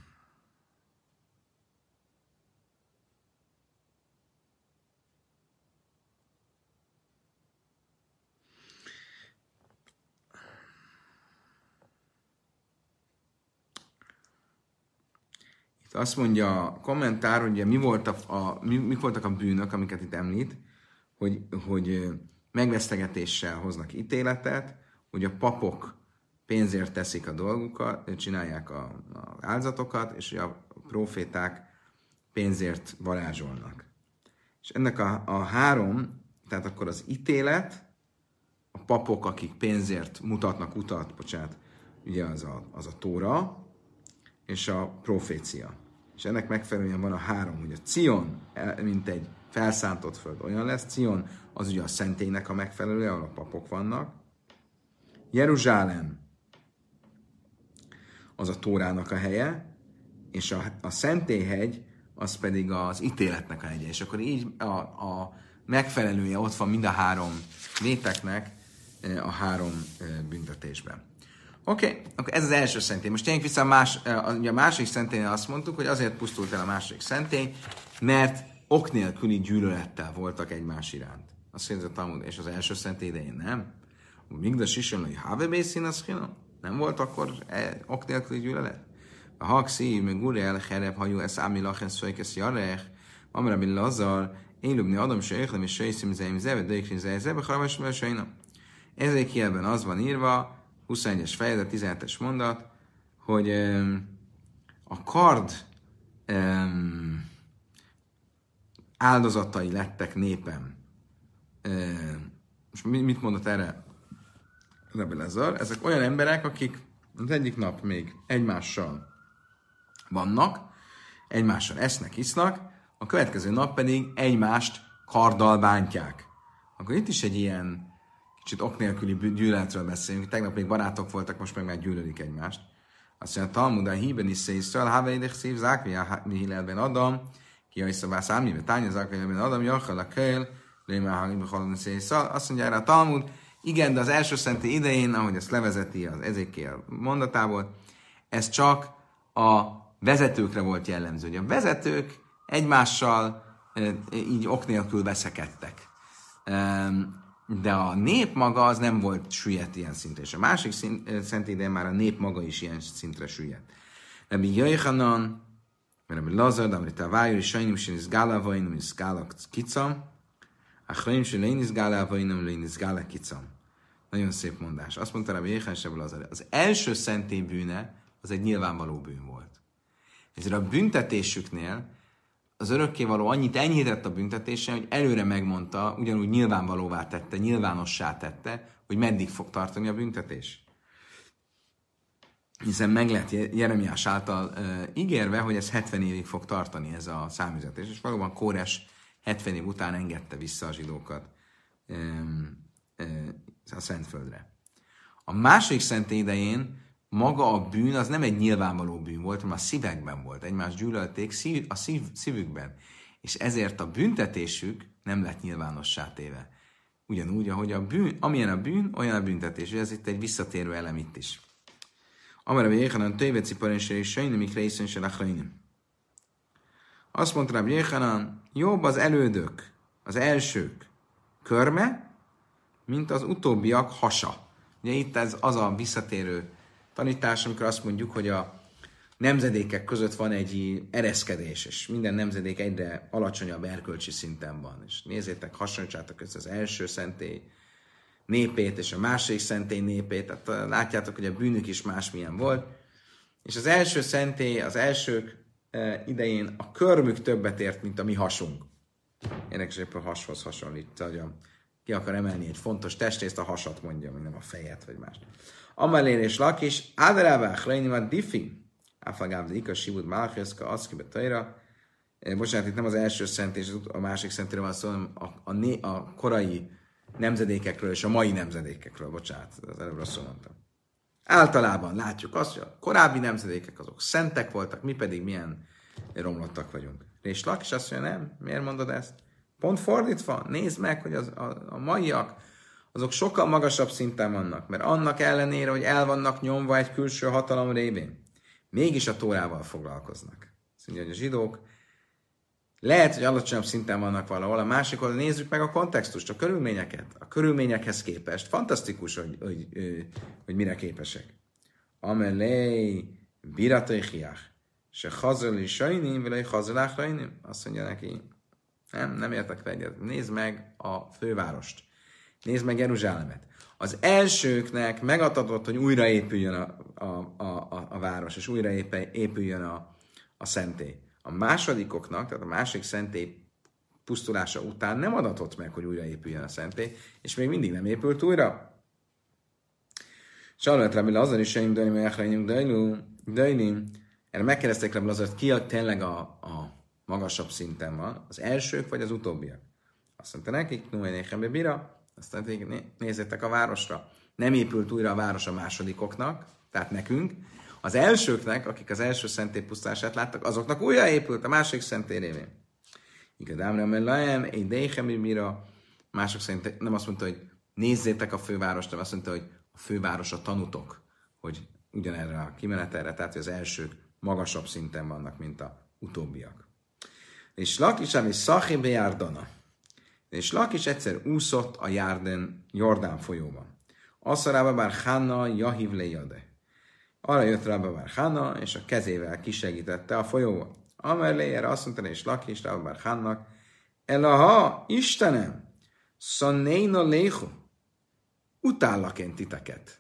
Azt mondja a kommentár, hogy mi volt a, a, mi, mik voltak a bűnök, amiket itt említ, hogy, hogy megvesztegetéssel hoznak ítéletet, hogy a papok pénzért teszik a dolgukat, csinálják a, az áldozatokat, és hogy a proféták pénzért varázsolnak. És ennek a, a három, tehát akkor az ítélet, a papok, akik pénzért mutatnak utat, bocsánat, ugye az a, az a Tóra, és a profécia. És ennek megfelelően van a három, hogy a Cion, mint egy felszántott föld, olyan lesz. Cion az ugye a szentélynek a megfelelője, ahol a papok vannak. Jeruzsálem az a Tórának a helye, és a, a Szentélyhegy az pedig az ítéletnek a hegye. És akkor így a, a megfelelője ott van mind a három léteknek a három büntetésben. Oké, okay, akkor ez az első szentély. Most tényleg vissza a, más, a, a másik szentélyen azt mondtuk, hogy azért pusztult el a második szentély, mert ok nélküli gyűlölettel voltak egymás iránt. Azt mondja a Talmud, és az első szentély idején nem. Migdas is jön, hogy havebészín az hinom. Nem volt akkor e, ok nélküli gyűlölet? A hakszí, meg gurel, hereb, hajú, ez ámi lachen, szöjkesz, jarech, amra bin lazar, én lubni adom, se öklem, és sejszim, zeim, zeve, döjkrin, zeve, zeve, haravas, mert sejna. Ezékielben az van írva, huszonegyes fejezet, tizenhetes mondat, hogy um, a kard um, áldozatai lettek népem. Um, és mit mondott erre Rabbi Lazar? Ezek olyan emberek, akik az egyik nap még egymással vannak, egymással esznek, isznak, a következő nap pedig egymást karddal bántják. Akkor itt is egy ilyen kicsit ok nélküli gyűlöletről beszélünk. Tegnap még barátok voltak, most meg már gyűlölik egymást. Azt mondja, Talmud, a híben is szészről, háveidek szív, zákvi, mi hillelben adam, ki a iszabász ámibe, tánya, zákvi, adam, jachal a kölyl, lémel, halibe, halani szészről. Azt mondja erre a Talmud, igen, de az első szentély idején, ahogy ezt levezeti az Ezékiel mondatából, ez csak a vezetőkre volt jellemző. Hogy a vezetők egymással így ok nélkül veszekedtek. De a nép maga az nem volt süllyedt ilyen szintre. És a másik szentély idején már a nép maga is ilyen szintre süllyedt. Rabbi Yochanan, Rabbi Lazar, Rabbi Tavályur, és sajnim sin izgála vajnum, izgála kicam, achraim sin lein izgála vajnum, lein izgála kicam. Nagyon szép mondás. Azt mondta Rabbi Yochanan, és Rabbi Lazar, az első szentély bűne, az egy nyilvánvaló bűn volt. Ezért a büntetésüknél az örökkévaló annyit enyhített a büntetésen, hogy előre megmondta, ugyanúgy nyilvánvalóvá tette, nyilvánossá tette, hogy meddig fog tartani a büntetés. Hiszen meg lett Jeremiás által uh, ígérve, hogy ez hetven évig fog tartani ez a számüzetés, és valóban Kóres hetven év után engedte vissza a zsidókat um, uh, a Szentföldre. A másik szentély idején maga a bűn az nem egy nyilvánvaló bűn volt, hanem a szívekben volt. Egymást gyűlölték szív, a szív, szívükben. És ezért a büntetésük nem lett nyilvánossá téve. Ugyanúgy, ahogy a bűn, amilyen a bűn, olyan a büntetés. Ez itt egy visszatérő elem itt is. Amara Jéhanan töjveci parancsra és sajnim, mikre iszön se lachrainim. Azt mondta Rabbi Jéhanan, jobb az elődök, az elsők körme, mint az utóbbiak hasa. Ugye itt ez az a visszatérő tanítás, amikor azt mondjuk, hogy a nemzedékek között van egy ereszkedés, és minden nemzedék egyre alacsonyabb erkölcsi szinten van. És nézzétek, hasonlítsátok össze az első szentély népét és a második szentély népét, tehát látjátok, hogy a bűnük is másmilyen volt. És az első szentély, az elsők idején a körmük többet ért, mint a mi hasunk. Érdekes, éppen a hashoz hasonlít, hogy ki akar emelni egy fontos testrészt, a hasat mondja, nem a fejet, vagy mást. Amalén és Lakis, Áderává, Reinimat Diffi, Áfagáv, de Ika, Sibud, Malcheszka, Aszkibe, Tajra. Bocsánat, itt nem az első szent és a másik szentről van szó, hanem a, a, né, a korai nemzedékekről és a mai nemzedékekről. Bocsánat, az előbb rosszul mondtam. Általában látjuk azt, hogy a korábbi nemzedékek azok szentek voltak, mi pedig milyen romlottak vagyunk. És Lakis azt mondja, nem? Miért mondod ezt? Pont fordítva, nézd meg, hogy az, a, a maiak azok sokkal magasabb szinten vannak, mert annak ellenére, hogy el vannak nyomva egy külső hatalom révén, mégis a Tórával foglalkoznak. Azt mondja, hogy a zsidók lehet, hogy alacsonyabb szinten vannak valahol, a másik oldalon nézzük meg a kontextust, a körülményeket. A körülményekhez képest fantasztikus, hogy, hogy, hogy, hogy mire képesek. Amelé birataichiach, se hazali sajnim, vele hazalák rajnim. Azt mondja neki, nem, nem értek vegyet. Nézd meg a fővárost. Nézd meg Jeruzsálemet. Az elsőknek megadott, hogy újraépüljön a, a, a, a, a város, és újraépüljön a, a szentély. A másodikoknak, tehát a másik szentély pusztulása után nem adatott meg, hogy újraépüljön a szentély, és még mindig nem épült újra. Salvet Rabbi Lazar is seim dajnim, echrainim dajnim. Erre megkérdezték Rabbi Lazart, ki a, tényleg a, a magasabb szinten van, az elsők vagy az utóbbiak. Azt mondta nekik, Nuhénéhembe Bira, azt mondták, nézzétek a városra. Nem épült újra a város a másodikoknak, tehát nekünk. Az elsőknek, akik az első szentély pusztulását láttak, azoknak újraépült a másik szentély révén. Igadámra mellajem, egy Déhembe Bira, mások szerint nem azt mondta, hogy nézzétek a fővárost, hanem azt mondta, hogy a főváros a tanutok, hogy ugyanerre a kimenetelre, tehát az elsők magasabb szinten vannak, mint a utóbbiak. És Lakis, ami Szachim Járdana. És Lakis egyszer úszott a Járden, Jordán folyóban. Asszarába bár Hanna Jahiv lejade. Arra jött Rába bár Hanna, és a kezével kisegítette a folyóban. Amerlé, erre azt mondta, és Lakis Rába bár Hannak, Elaha, Istenem, Szannéna léhu, utállak én titeket.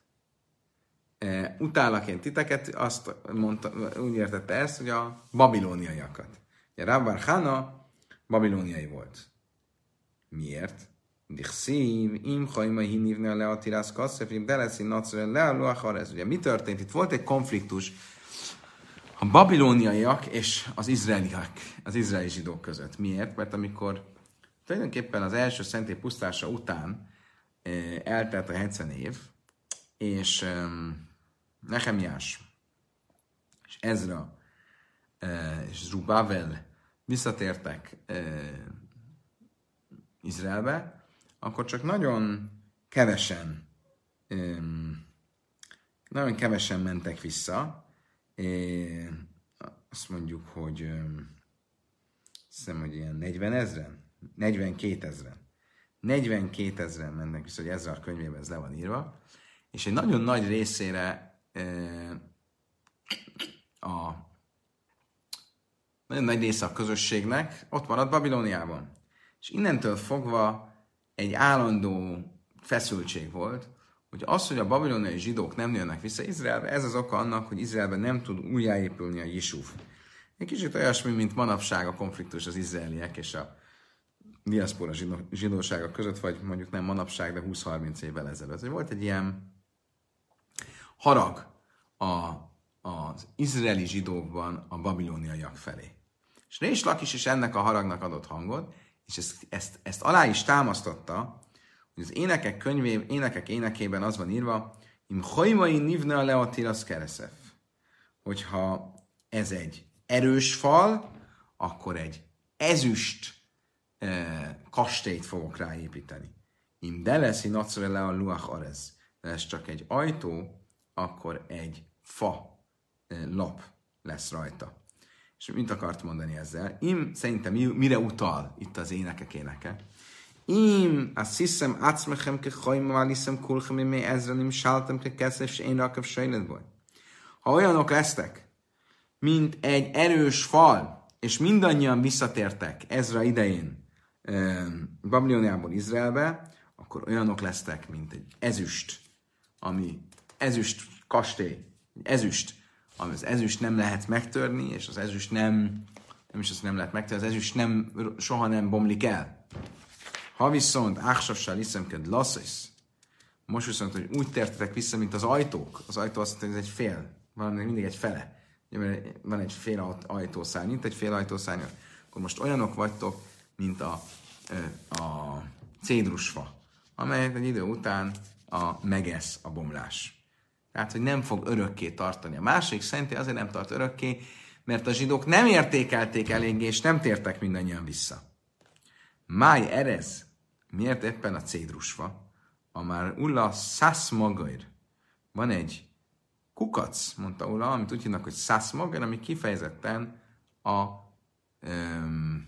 E, utállak én titeket, azt mondta, úgy értette ezt, hogy a babilóniaiakat. Ugye Rába bár Hanna babilóniai volt. Miért? Dichszív, im hajmai hinívne le a tirász kasszefim, de lesz innacre le a luacharez. Ugye mi történt? Itt volt egy konfliktus a babilóniaiak és az izraeliak, az izraeli zsidók között. Miért? Mert amikor tulajdonképpen az első szentély pusztása után eh, eltelt a hetven év, és eh, Nehemiás és Ezra eh, és Zrubbabel visszatértek eh, Izraelbe, akkor csak nagyon kevesen, um, nagyon kevesen mentek vissza. É, azt mondjuk, hogy um, azt hiszem, hogy ilyen negyven ezren, negyvenkét ezren. negyvenkét ezren mennek vissza, hogy ezzel a könyvében ez le van írva, és egy nagyon nagy részére uh, a nagyon nagy része a közösségnek ott maradt Babilóniában. És innentől fogva egy állandó feszültség volt, hogy az, hogy a babiloniai zsidók nem jönnek vissza Izraelbe, ez az oka annak, hogy Izraelben nem tud újjáépülni a Jisúv. Egy kicsit olyasmi, mint manapság a konfliktus az izraeliek és a diaszpora zsidósága között, vagy mondjuk nem manapság, de húsz-harminc évvel ezelőtt. Volt egy ilyen harag a, az izraeli zsidókban a babiloniaiak felé. És Rés Lakis is ennek a haragnak adott hangot, és ezt, ezt, ezt alá is támasztotta, hogy az énekek könyvében, énekek énekében az van írva, im hajmai nivne a leatiras kereszef. Hogyha ez egy erős fal, akkor egy ezüst eh, kastélyt fogok ráépíteni. Im deleszi nacre le a luach arez. De ez csak egy ajtó, akkor egy fa eh, lap lesz rajta. És mit akart mondani ezzel? Im szerintem mire utal itt az énekek éneke? Im azt hiszem, átszmechem ke hajma váliszem kulchem, imé ezre nem sáltam ke keszef, és én rakav sajledboj. Ha olyanok lesztek, mint egy erős fal, és mindannyian visszatértek Ezra idején Babiloniából Izraelbe, akkor olyanok lesztek, mint egy ezüst, ami ezüst kastély, ezüst, ami az ezüst nem lehet megtörni, és az ezüst nem, nem is azt nem lehet megtörni, az ezüst nem, soha nem bomlik el. Ha viszont áksavsál iszemked lasszesz, most viszont, hogy úgy tértetek vissza, mint az ajtók, az ajtó azt mondja, hogy ez egy fél, van mindig egy fele. Van egy fél ajtószárny, mint egy fél ajtószárny, akkor most olyanok vagytok, mint a, a cédrusfa, amelyet egy idő után a megesz a bomlás. Tehát, hogy nem fog örökké tartani. A másik szentély azért nem tart örökké, mert a zsidók nem értékelték eléggé, és nem tértek mindannyian vissza. Máj erez, miért éppen a cédrusfa? A már ulla szászmagair. Van egy kukac, mondta Ulla, amit úgy hívnak, hogy szászmagair, ami kifejezetten a um,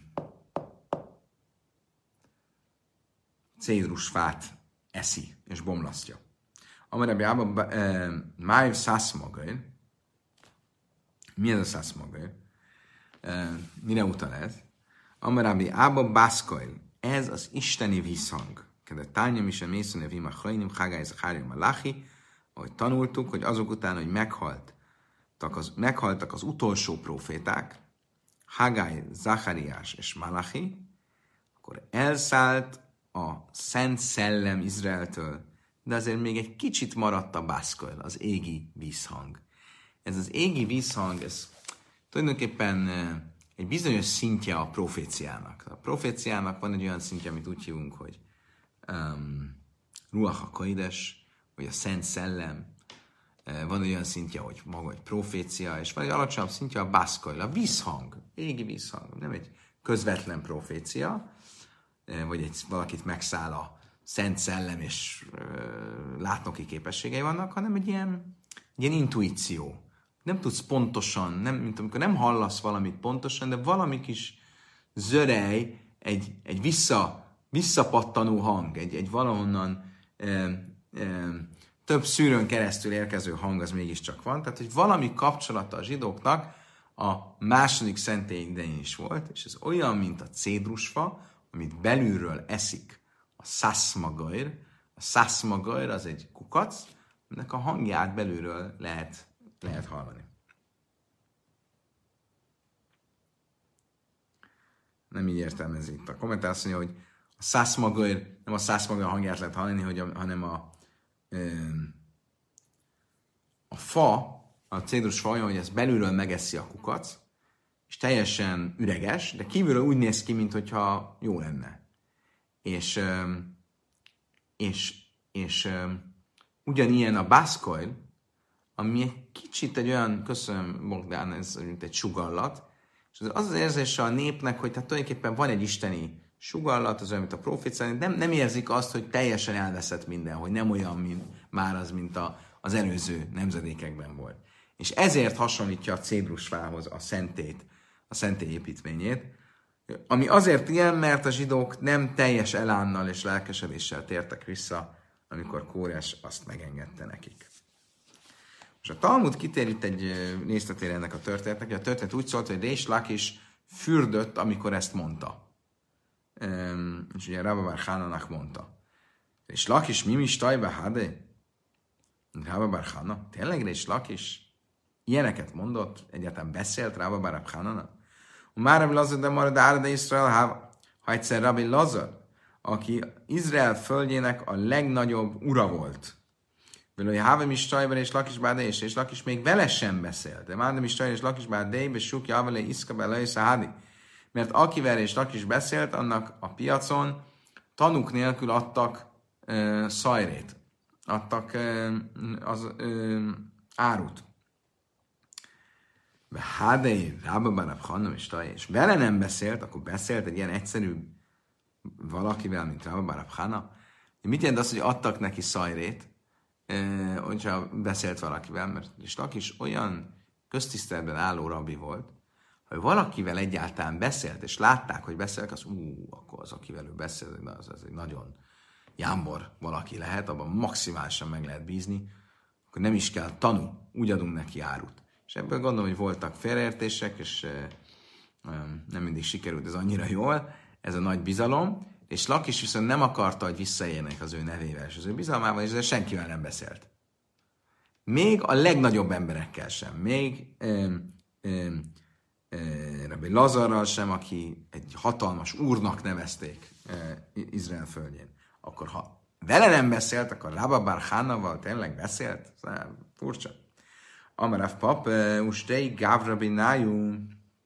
cédrusfát eszi és bomlasztja. Amarabjában máj szászmagair. Mi ez a szászmagair? Mire utal ez? Amarabi ába bászkail. Ez az isteni visszhang. Kedve tányom is a mészone vima hajnim, hágály zachárjam a láhi, ahogy tanultuk, hogy azok után, hogy meghalt, az, meghaltak az utolsó proféták, Hágály, Zachariás és Malachi, akkor elszállt a Szent Szellem Izraeltől, de azért még egy kicsit maradt a bászkoil, az égi vízhang. Ez az égi vízhang, ez tulajdonképpen egy bizonyos szintje a proféciának. A proféciának van egy olyan szintje, amit úgy hívunk, hogy um, Ruach HaKodesh, vagy a Szent Szellem. Van olyan szintje, hogy maga egy profécia, és van egy alacsonyabb szintje a bászkoil, a vízhang, égi vízhang. Nem egy közvetlen profécia, vagy egy, valakit megszáll a Szent Szellem, és uh, látnoki képességei vannak, hanem egy ilyen, egy ilyen intuíció. Nem tudsz pontosan, nem, mint amikor nem hallasz valamit pontosan, de valami kis zörej, egy, egy vissza, visszapattanó hang, egy, egy valahonnan e, e, több szűrőn keresztül érkező hang az mégiscsak van. Tehát, hogy valami kapcsolata a zsidóknak a második szentély idején is volt, és ez olyan, mint a cédrusfa, amit belülről eszik a szaszmagair. A szaszmagair az egy kukac, aminek a hangját belülről lehet lehet hallani. Nem így értelmezi itt a kommentár, azt mondja, hogy a szászmagair, nem a szászmagair hangját lehet hallani, hogy a, hanem a, a fa, a cédrus fa olyan, hogy ez belülről megeszi a kukac, és teljesen üreges, de kívülről úgy néz ki, mintha jó lenne. És, és, és ugyanilyen a bászkoil, ami egy kicsit egy olyan, köszönöm Bogdán, ez mint egy sugallat, és az az érzése a népnek, hogy tehát tulajdonképpen van egy isteni sugallat, az olyan, mint a profécia, nem, nem érzik azt, hogy teljesen elveszett minden, hogy nem olyan, mint már az, mint a, az előző nemzedékekben volt. És ezért hasonlítja a cédrusfához a szentét, a szentély építményét, ami azért ilyen, mert a zsidók nem teljes elánnal és lelkesedéssel tértek vissza, amikor Kórés azt megengedte nekik. És a Talmud kitér itt egy néztetére ennek a történetnek, hogy a történet úgy szólt, hogy Rés Lakish fürdött, amikor ezt mondta. Um, és ugye Rabba bar Chánának mondta. Rés Lakish mi is tajba hade? Rabba bar Chána? Tényleg Rés Lakish ilyeneket mondott? Egyáltalán beszélt Rabba bar Chánának? Már Rabbi Lazar de marad Árda Iszrael, ha egyszer Rabbi Lazar, aki Izrael földjének a legnagyobb ura volt, Vélői Hávem is Tajber és Lakis Bádé, és, és Lakis még vele sem beszélt. De Mádem is Tajber és Lakis Bádé, és Suk Javele Iszka Belei Szádi. Mert akivel és Lakis beszélt, annak a piacon tanúk nélkül adtak uh, szajrét. Adtak uh, az uh, árut. Hádei, Rábabarab, Hannom és Taj, és vele nem beszélt, akkor beszélt egy ilyen egyszerű valakivel, mint Rábabarab Hanna. Mit jelent az, hogy adtak neki szajrét? Uh, hogyha beszélt valakivel, mert és Lakis olyan köztiszteletben álló rabbi volt, hogy valakivel egyáltalán beszélt, és látták, hogy beszélnek, az ú, akkor az, akivel ő beszél, az, az egy nagyon jámbor valaki lehet, abban maximálisan meg lehet bízni, akkor nem is kell tanú, úgy adunk neki árut. És ebből gondolom, hogy voltak félreértések, és uh, nem mindig sikerült ez annyira jól, ez a nagy bizalom, és Lakis viszont nem akarta, hogy visszaéljenek az ő nevével, és az ő bizalmával, és ezzel senkivel nem beszélt. Még a legnagyobb emberekkel sem. Még um, um, um, Rabbi Lazarral sem, aki egy hatalmas úrnak nevezték uh, Izrael földjén. Akkor ha vele nem beszélt, akkor Rabba bar Chánnával tényleg beszélt? Furcsa. Amarav pap, ustei gávra binájú.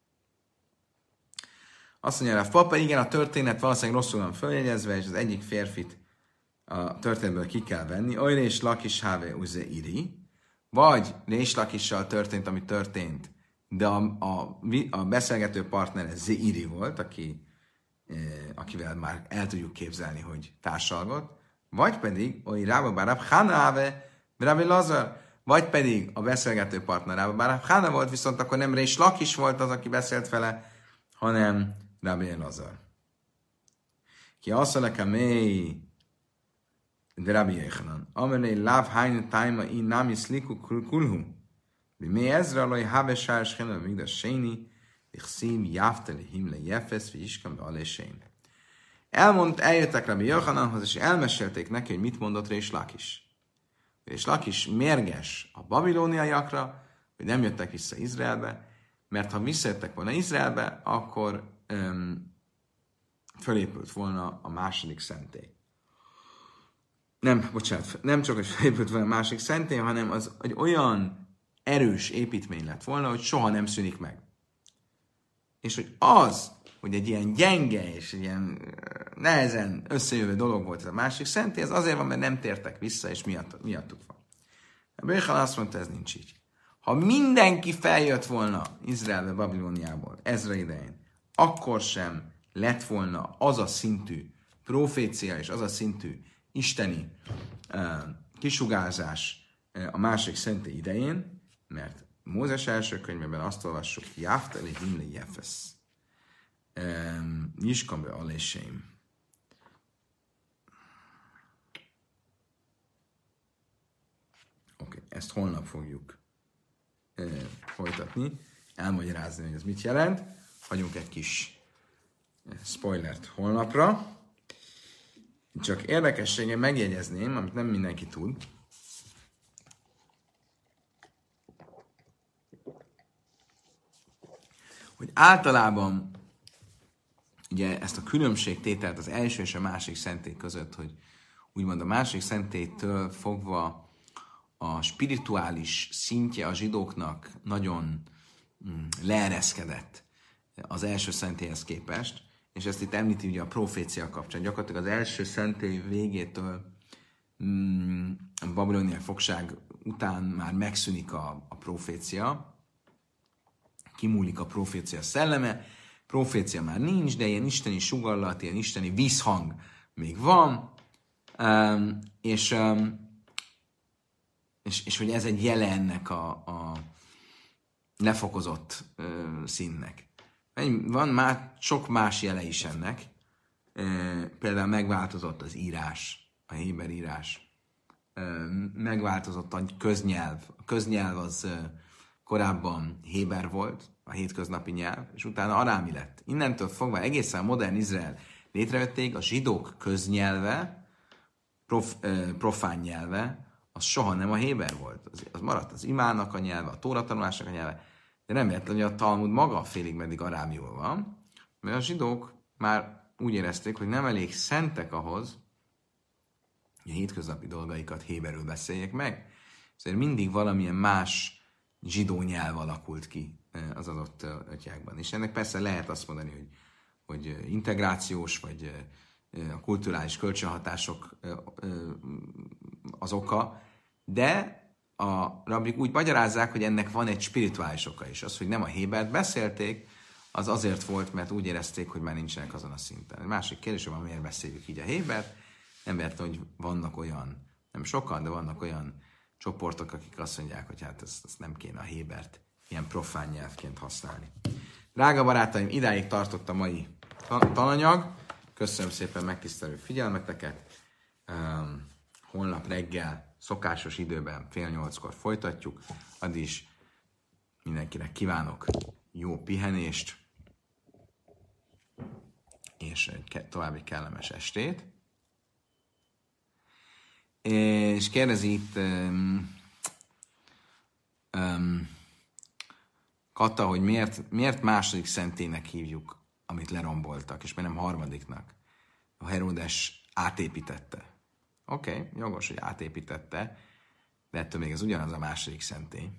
Azt mondja, a papa, igen, a történet valószínűleg rosszul van följegyezve, és az egyik férfit a történetből ki kell venni. Oly Rés Lakis háve uze iri, vagy Rés Lakissal történt, ami történt, de a, a, a beszélgető partnere Zeiri volt, aki, eh, akivel már el tudjuk képzelni, hogy társalgott, vagy pedig oly Rába Barab Chána háve Rabbi Lazar, vagy pedig a beszélgető partner Rába Barab Chána volt, viszont akkor nem Rés Lakis volt az, aki beszélt vele, hanem Rabbi Lazar. Ki asszalek a mély de Rabbi Yechanan. Amelé láv hájna tájma in námi szliku kulhu. De mély ezre alaj hábesár schena még a séni, és szím jáfteli himle jefesz, vagy iskam be alé séni. Elmond, eljöttek Rabbi Yechananhoz, és elmesélték neki, hogy mit mondott Rés Lakis. Rés Lakis mérges a babilóniaiakra, hogy nem jöttek vissza Izraelbe, mert ha visszajöttek volna Izraelbe, akkor um, felépült volna a második szentély. Nem, bocsánat, nem csak, hogy felépült volna a második szentély, hanem az egy olyan erős építmény lett volna, hogy soha nem szűnik meg. És hogy az, hogy egy ilyen gyenge és egy ilyen nehezen összejövő dolog volt ez a másik szentély, ez azért van, mert nem tértek vissza, és miatt, miattuk van. A Béchal azt mondta, ez nincs így. Ha mindenki feljött volna Izraelbe, Babilóniából Ezra idején, akkor sem lett volna az a szintű profécia és az a szintű isteni uh, kisugárzás uh, a másik szentély idején, mert Mózes első könyvében azt olvassuk, Jáfteli himli jefesz. Jiskambe alésém. Oké, ezt holnap fogjuk uh, folytatni, elmagyarázni, hogy ez mit jelent. Hagyunk egy kis uh, spoilert holnapra. Csak érdekességen megjegyezném, amit nem mindenki tud, hogy általában ugye ezt a különbségtételt az első és a másik szentély között, hogy úgymond a másik szentélytől fogva a spirituális szintje a zsidóknak nagyon mm, leereszkedett az első szentélyhez képest, és ezt itt említi ugye a profécia kapcsán. Gyakorlatilag az első szentély végétől mm, a babiloniai fogság után már megszűnik a, a profécia, kimúlik a profécia szelleme, profécia már nincs, de ilyen isteni sugallat, ilyen isteni vízhang még van, um, és, um, és, és hogy ez egy jele ennek a, a lefokozott uh, színnek. Van már sok más jele is ennek, uh, például megváltozott az írás, a héber írás, uh, megváltozott a köznyelv. A köznyelv az uh, korábban héber volt, a hétköznapi nyelv, és utána arámi lett. Innentől fogva egészen a modern Izrael létrejötték, a zsidók köznyelve, prof, eh, profán nyelve, az soha nem a héber volt. Az, az maradt az imának a nyelve, a tóra tanulásnak a nyelve, de nem véletlenül, hogy a Talmud maga félig meddig arámiul van, mert a zsidók már úgy érezték, hogy nem elég szentek ahhoz, hogy a hétköznapi dolgaikat héberül beszéljék meg. Ezért mindig valamilyen más zsidó nyelv alakult ki az adott ötjákban. És ennek persze lehet azt mondani, hogy, hogy integrációs, vagy a kulturális kölcsönhatások az oka, de a rabbik úgy magyarázzák, hogy ennek van egy spirituális oka is. Az, hogy nem a hébert beszélték, az azért volt, mert úgy érezték, hogy már nincsenek azon a szinten. A másik kérdés, hogy miért beszéljük így a hébert, nem véletlenül, hogy vannak olyan, nem sokan, de vannak olyan csoportok, akik azt mondják, hogy hát ezt, ezt nem kéne a hébert ilyen profán nyelvként használni. Drága barátaim, idáig tartott a mai tananyag. Köszönöm szépen megtisztelő figyelmeteket. Um, holnap reggel, szokásos időben, fél nyolckor folytatjuk. Addig is mindenkinek kívánok jó pihenést, és egy további kellemes estét. És kérdezi itt um, um, Kata, hogy miért, miért második szentélynek hívjuk, amit leromboltak, és miért nem harmadiknak. A Heródes átépítette. Oké, okay, jogos, hogy átépítette, de ettől még ez ugyanaz a második szentély.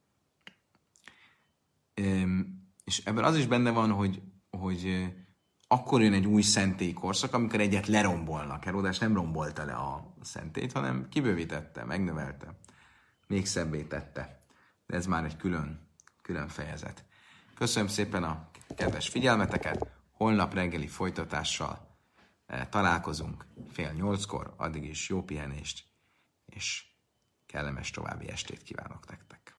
Um, és ebben az is benne van, hogy, hogy akkor jön egy új szentély korszak, amikor egyet lerombolnak. Heródes nem rombolta le a szentélyt, hanem kibővítette, megnövelte, még szebbé tette. De ez már egy külön, külön fejezet. Köszönöm szépen a kedves figyelmeteket, holnap reggeli folytatással találkozunk fél nyolckor, addig is jó pihenést, és kellemes további estét kívánok nektek.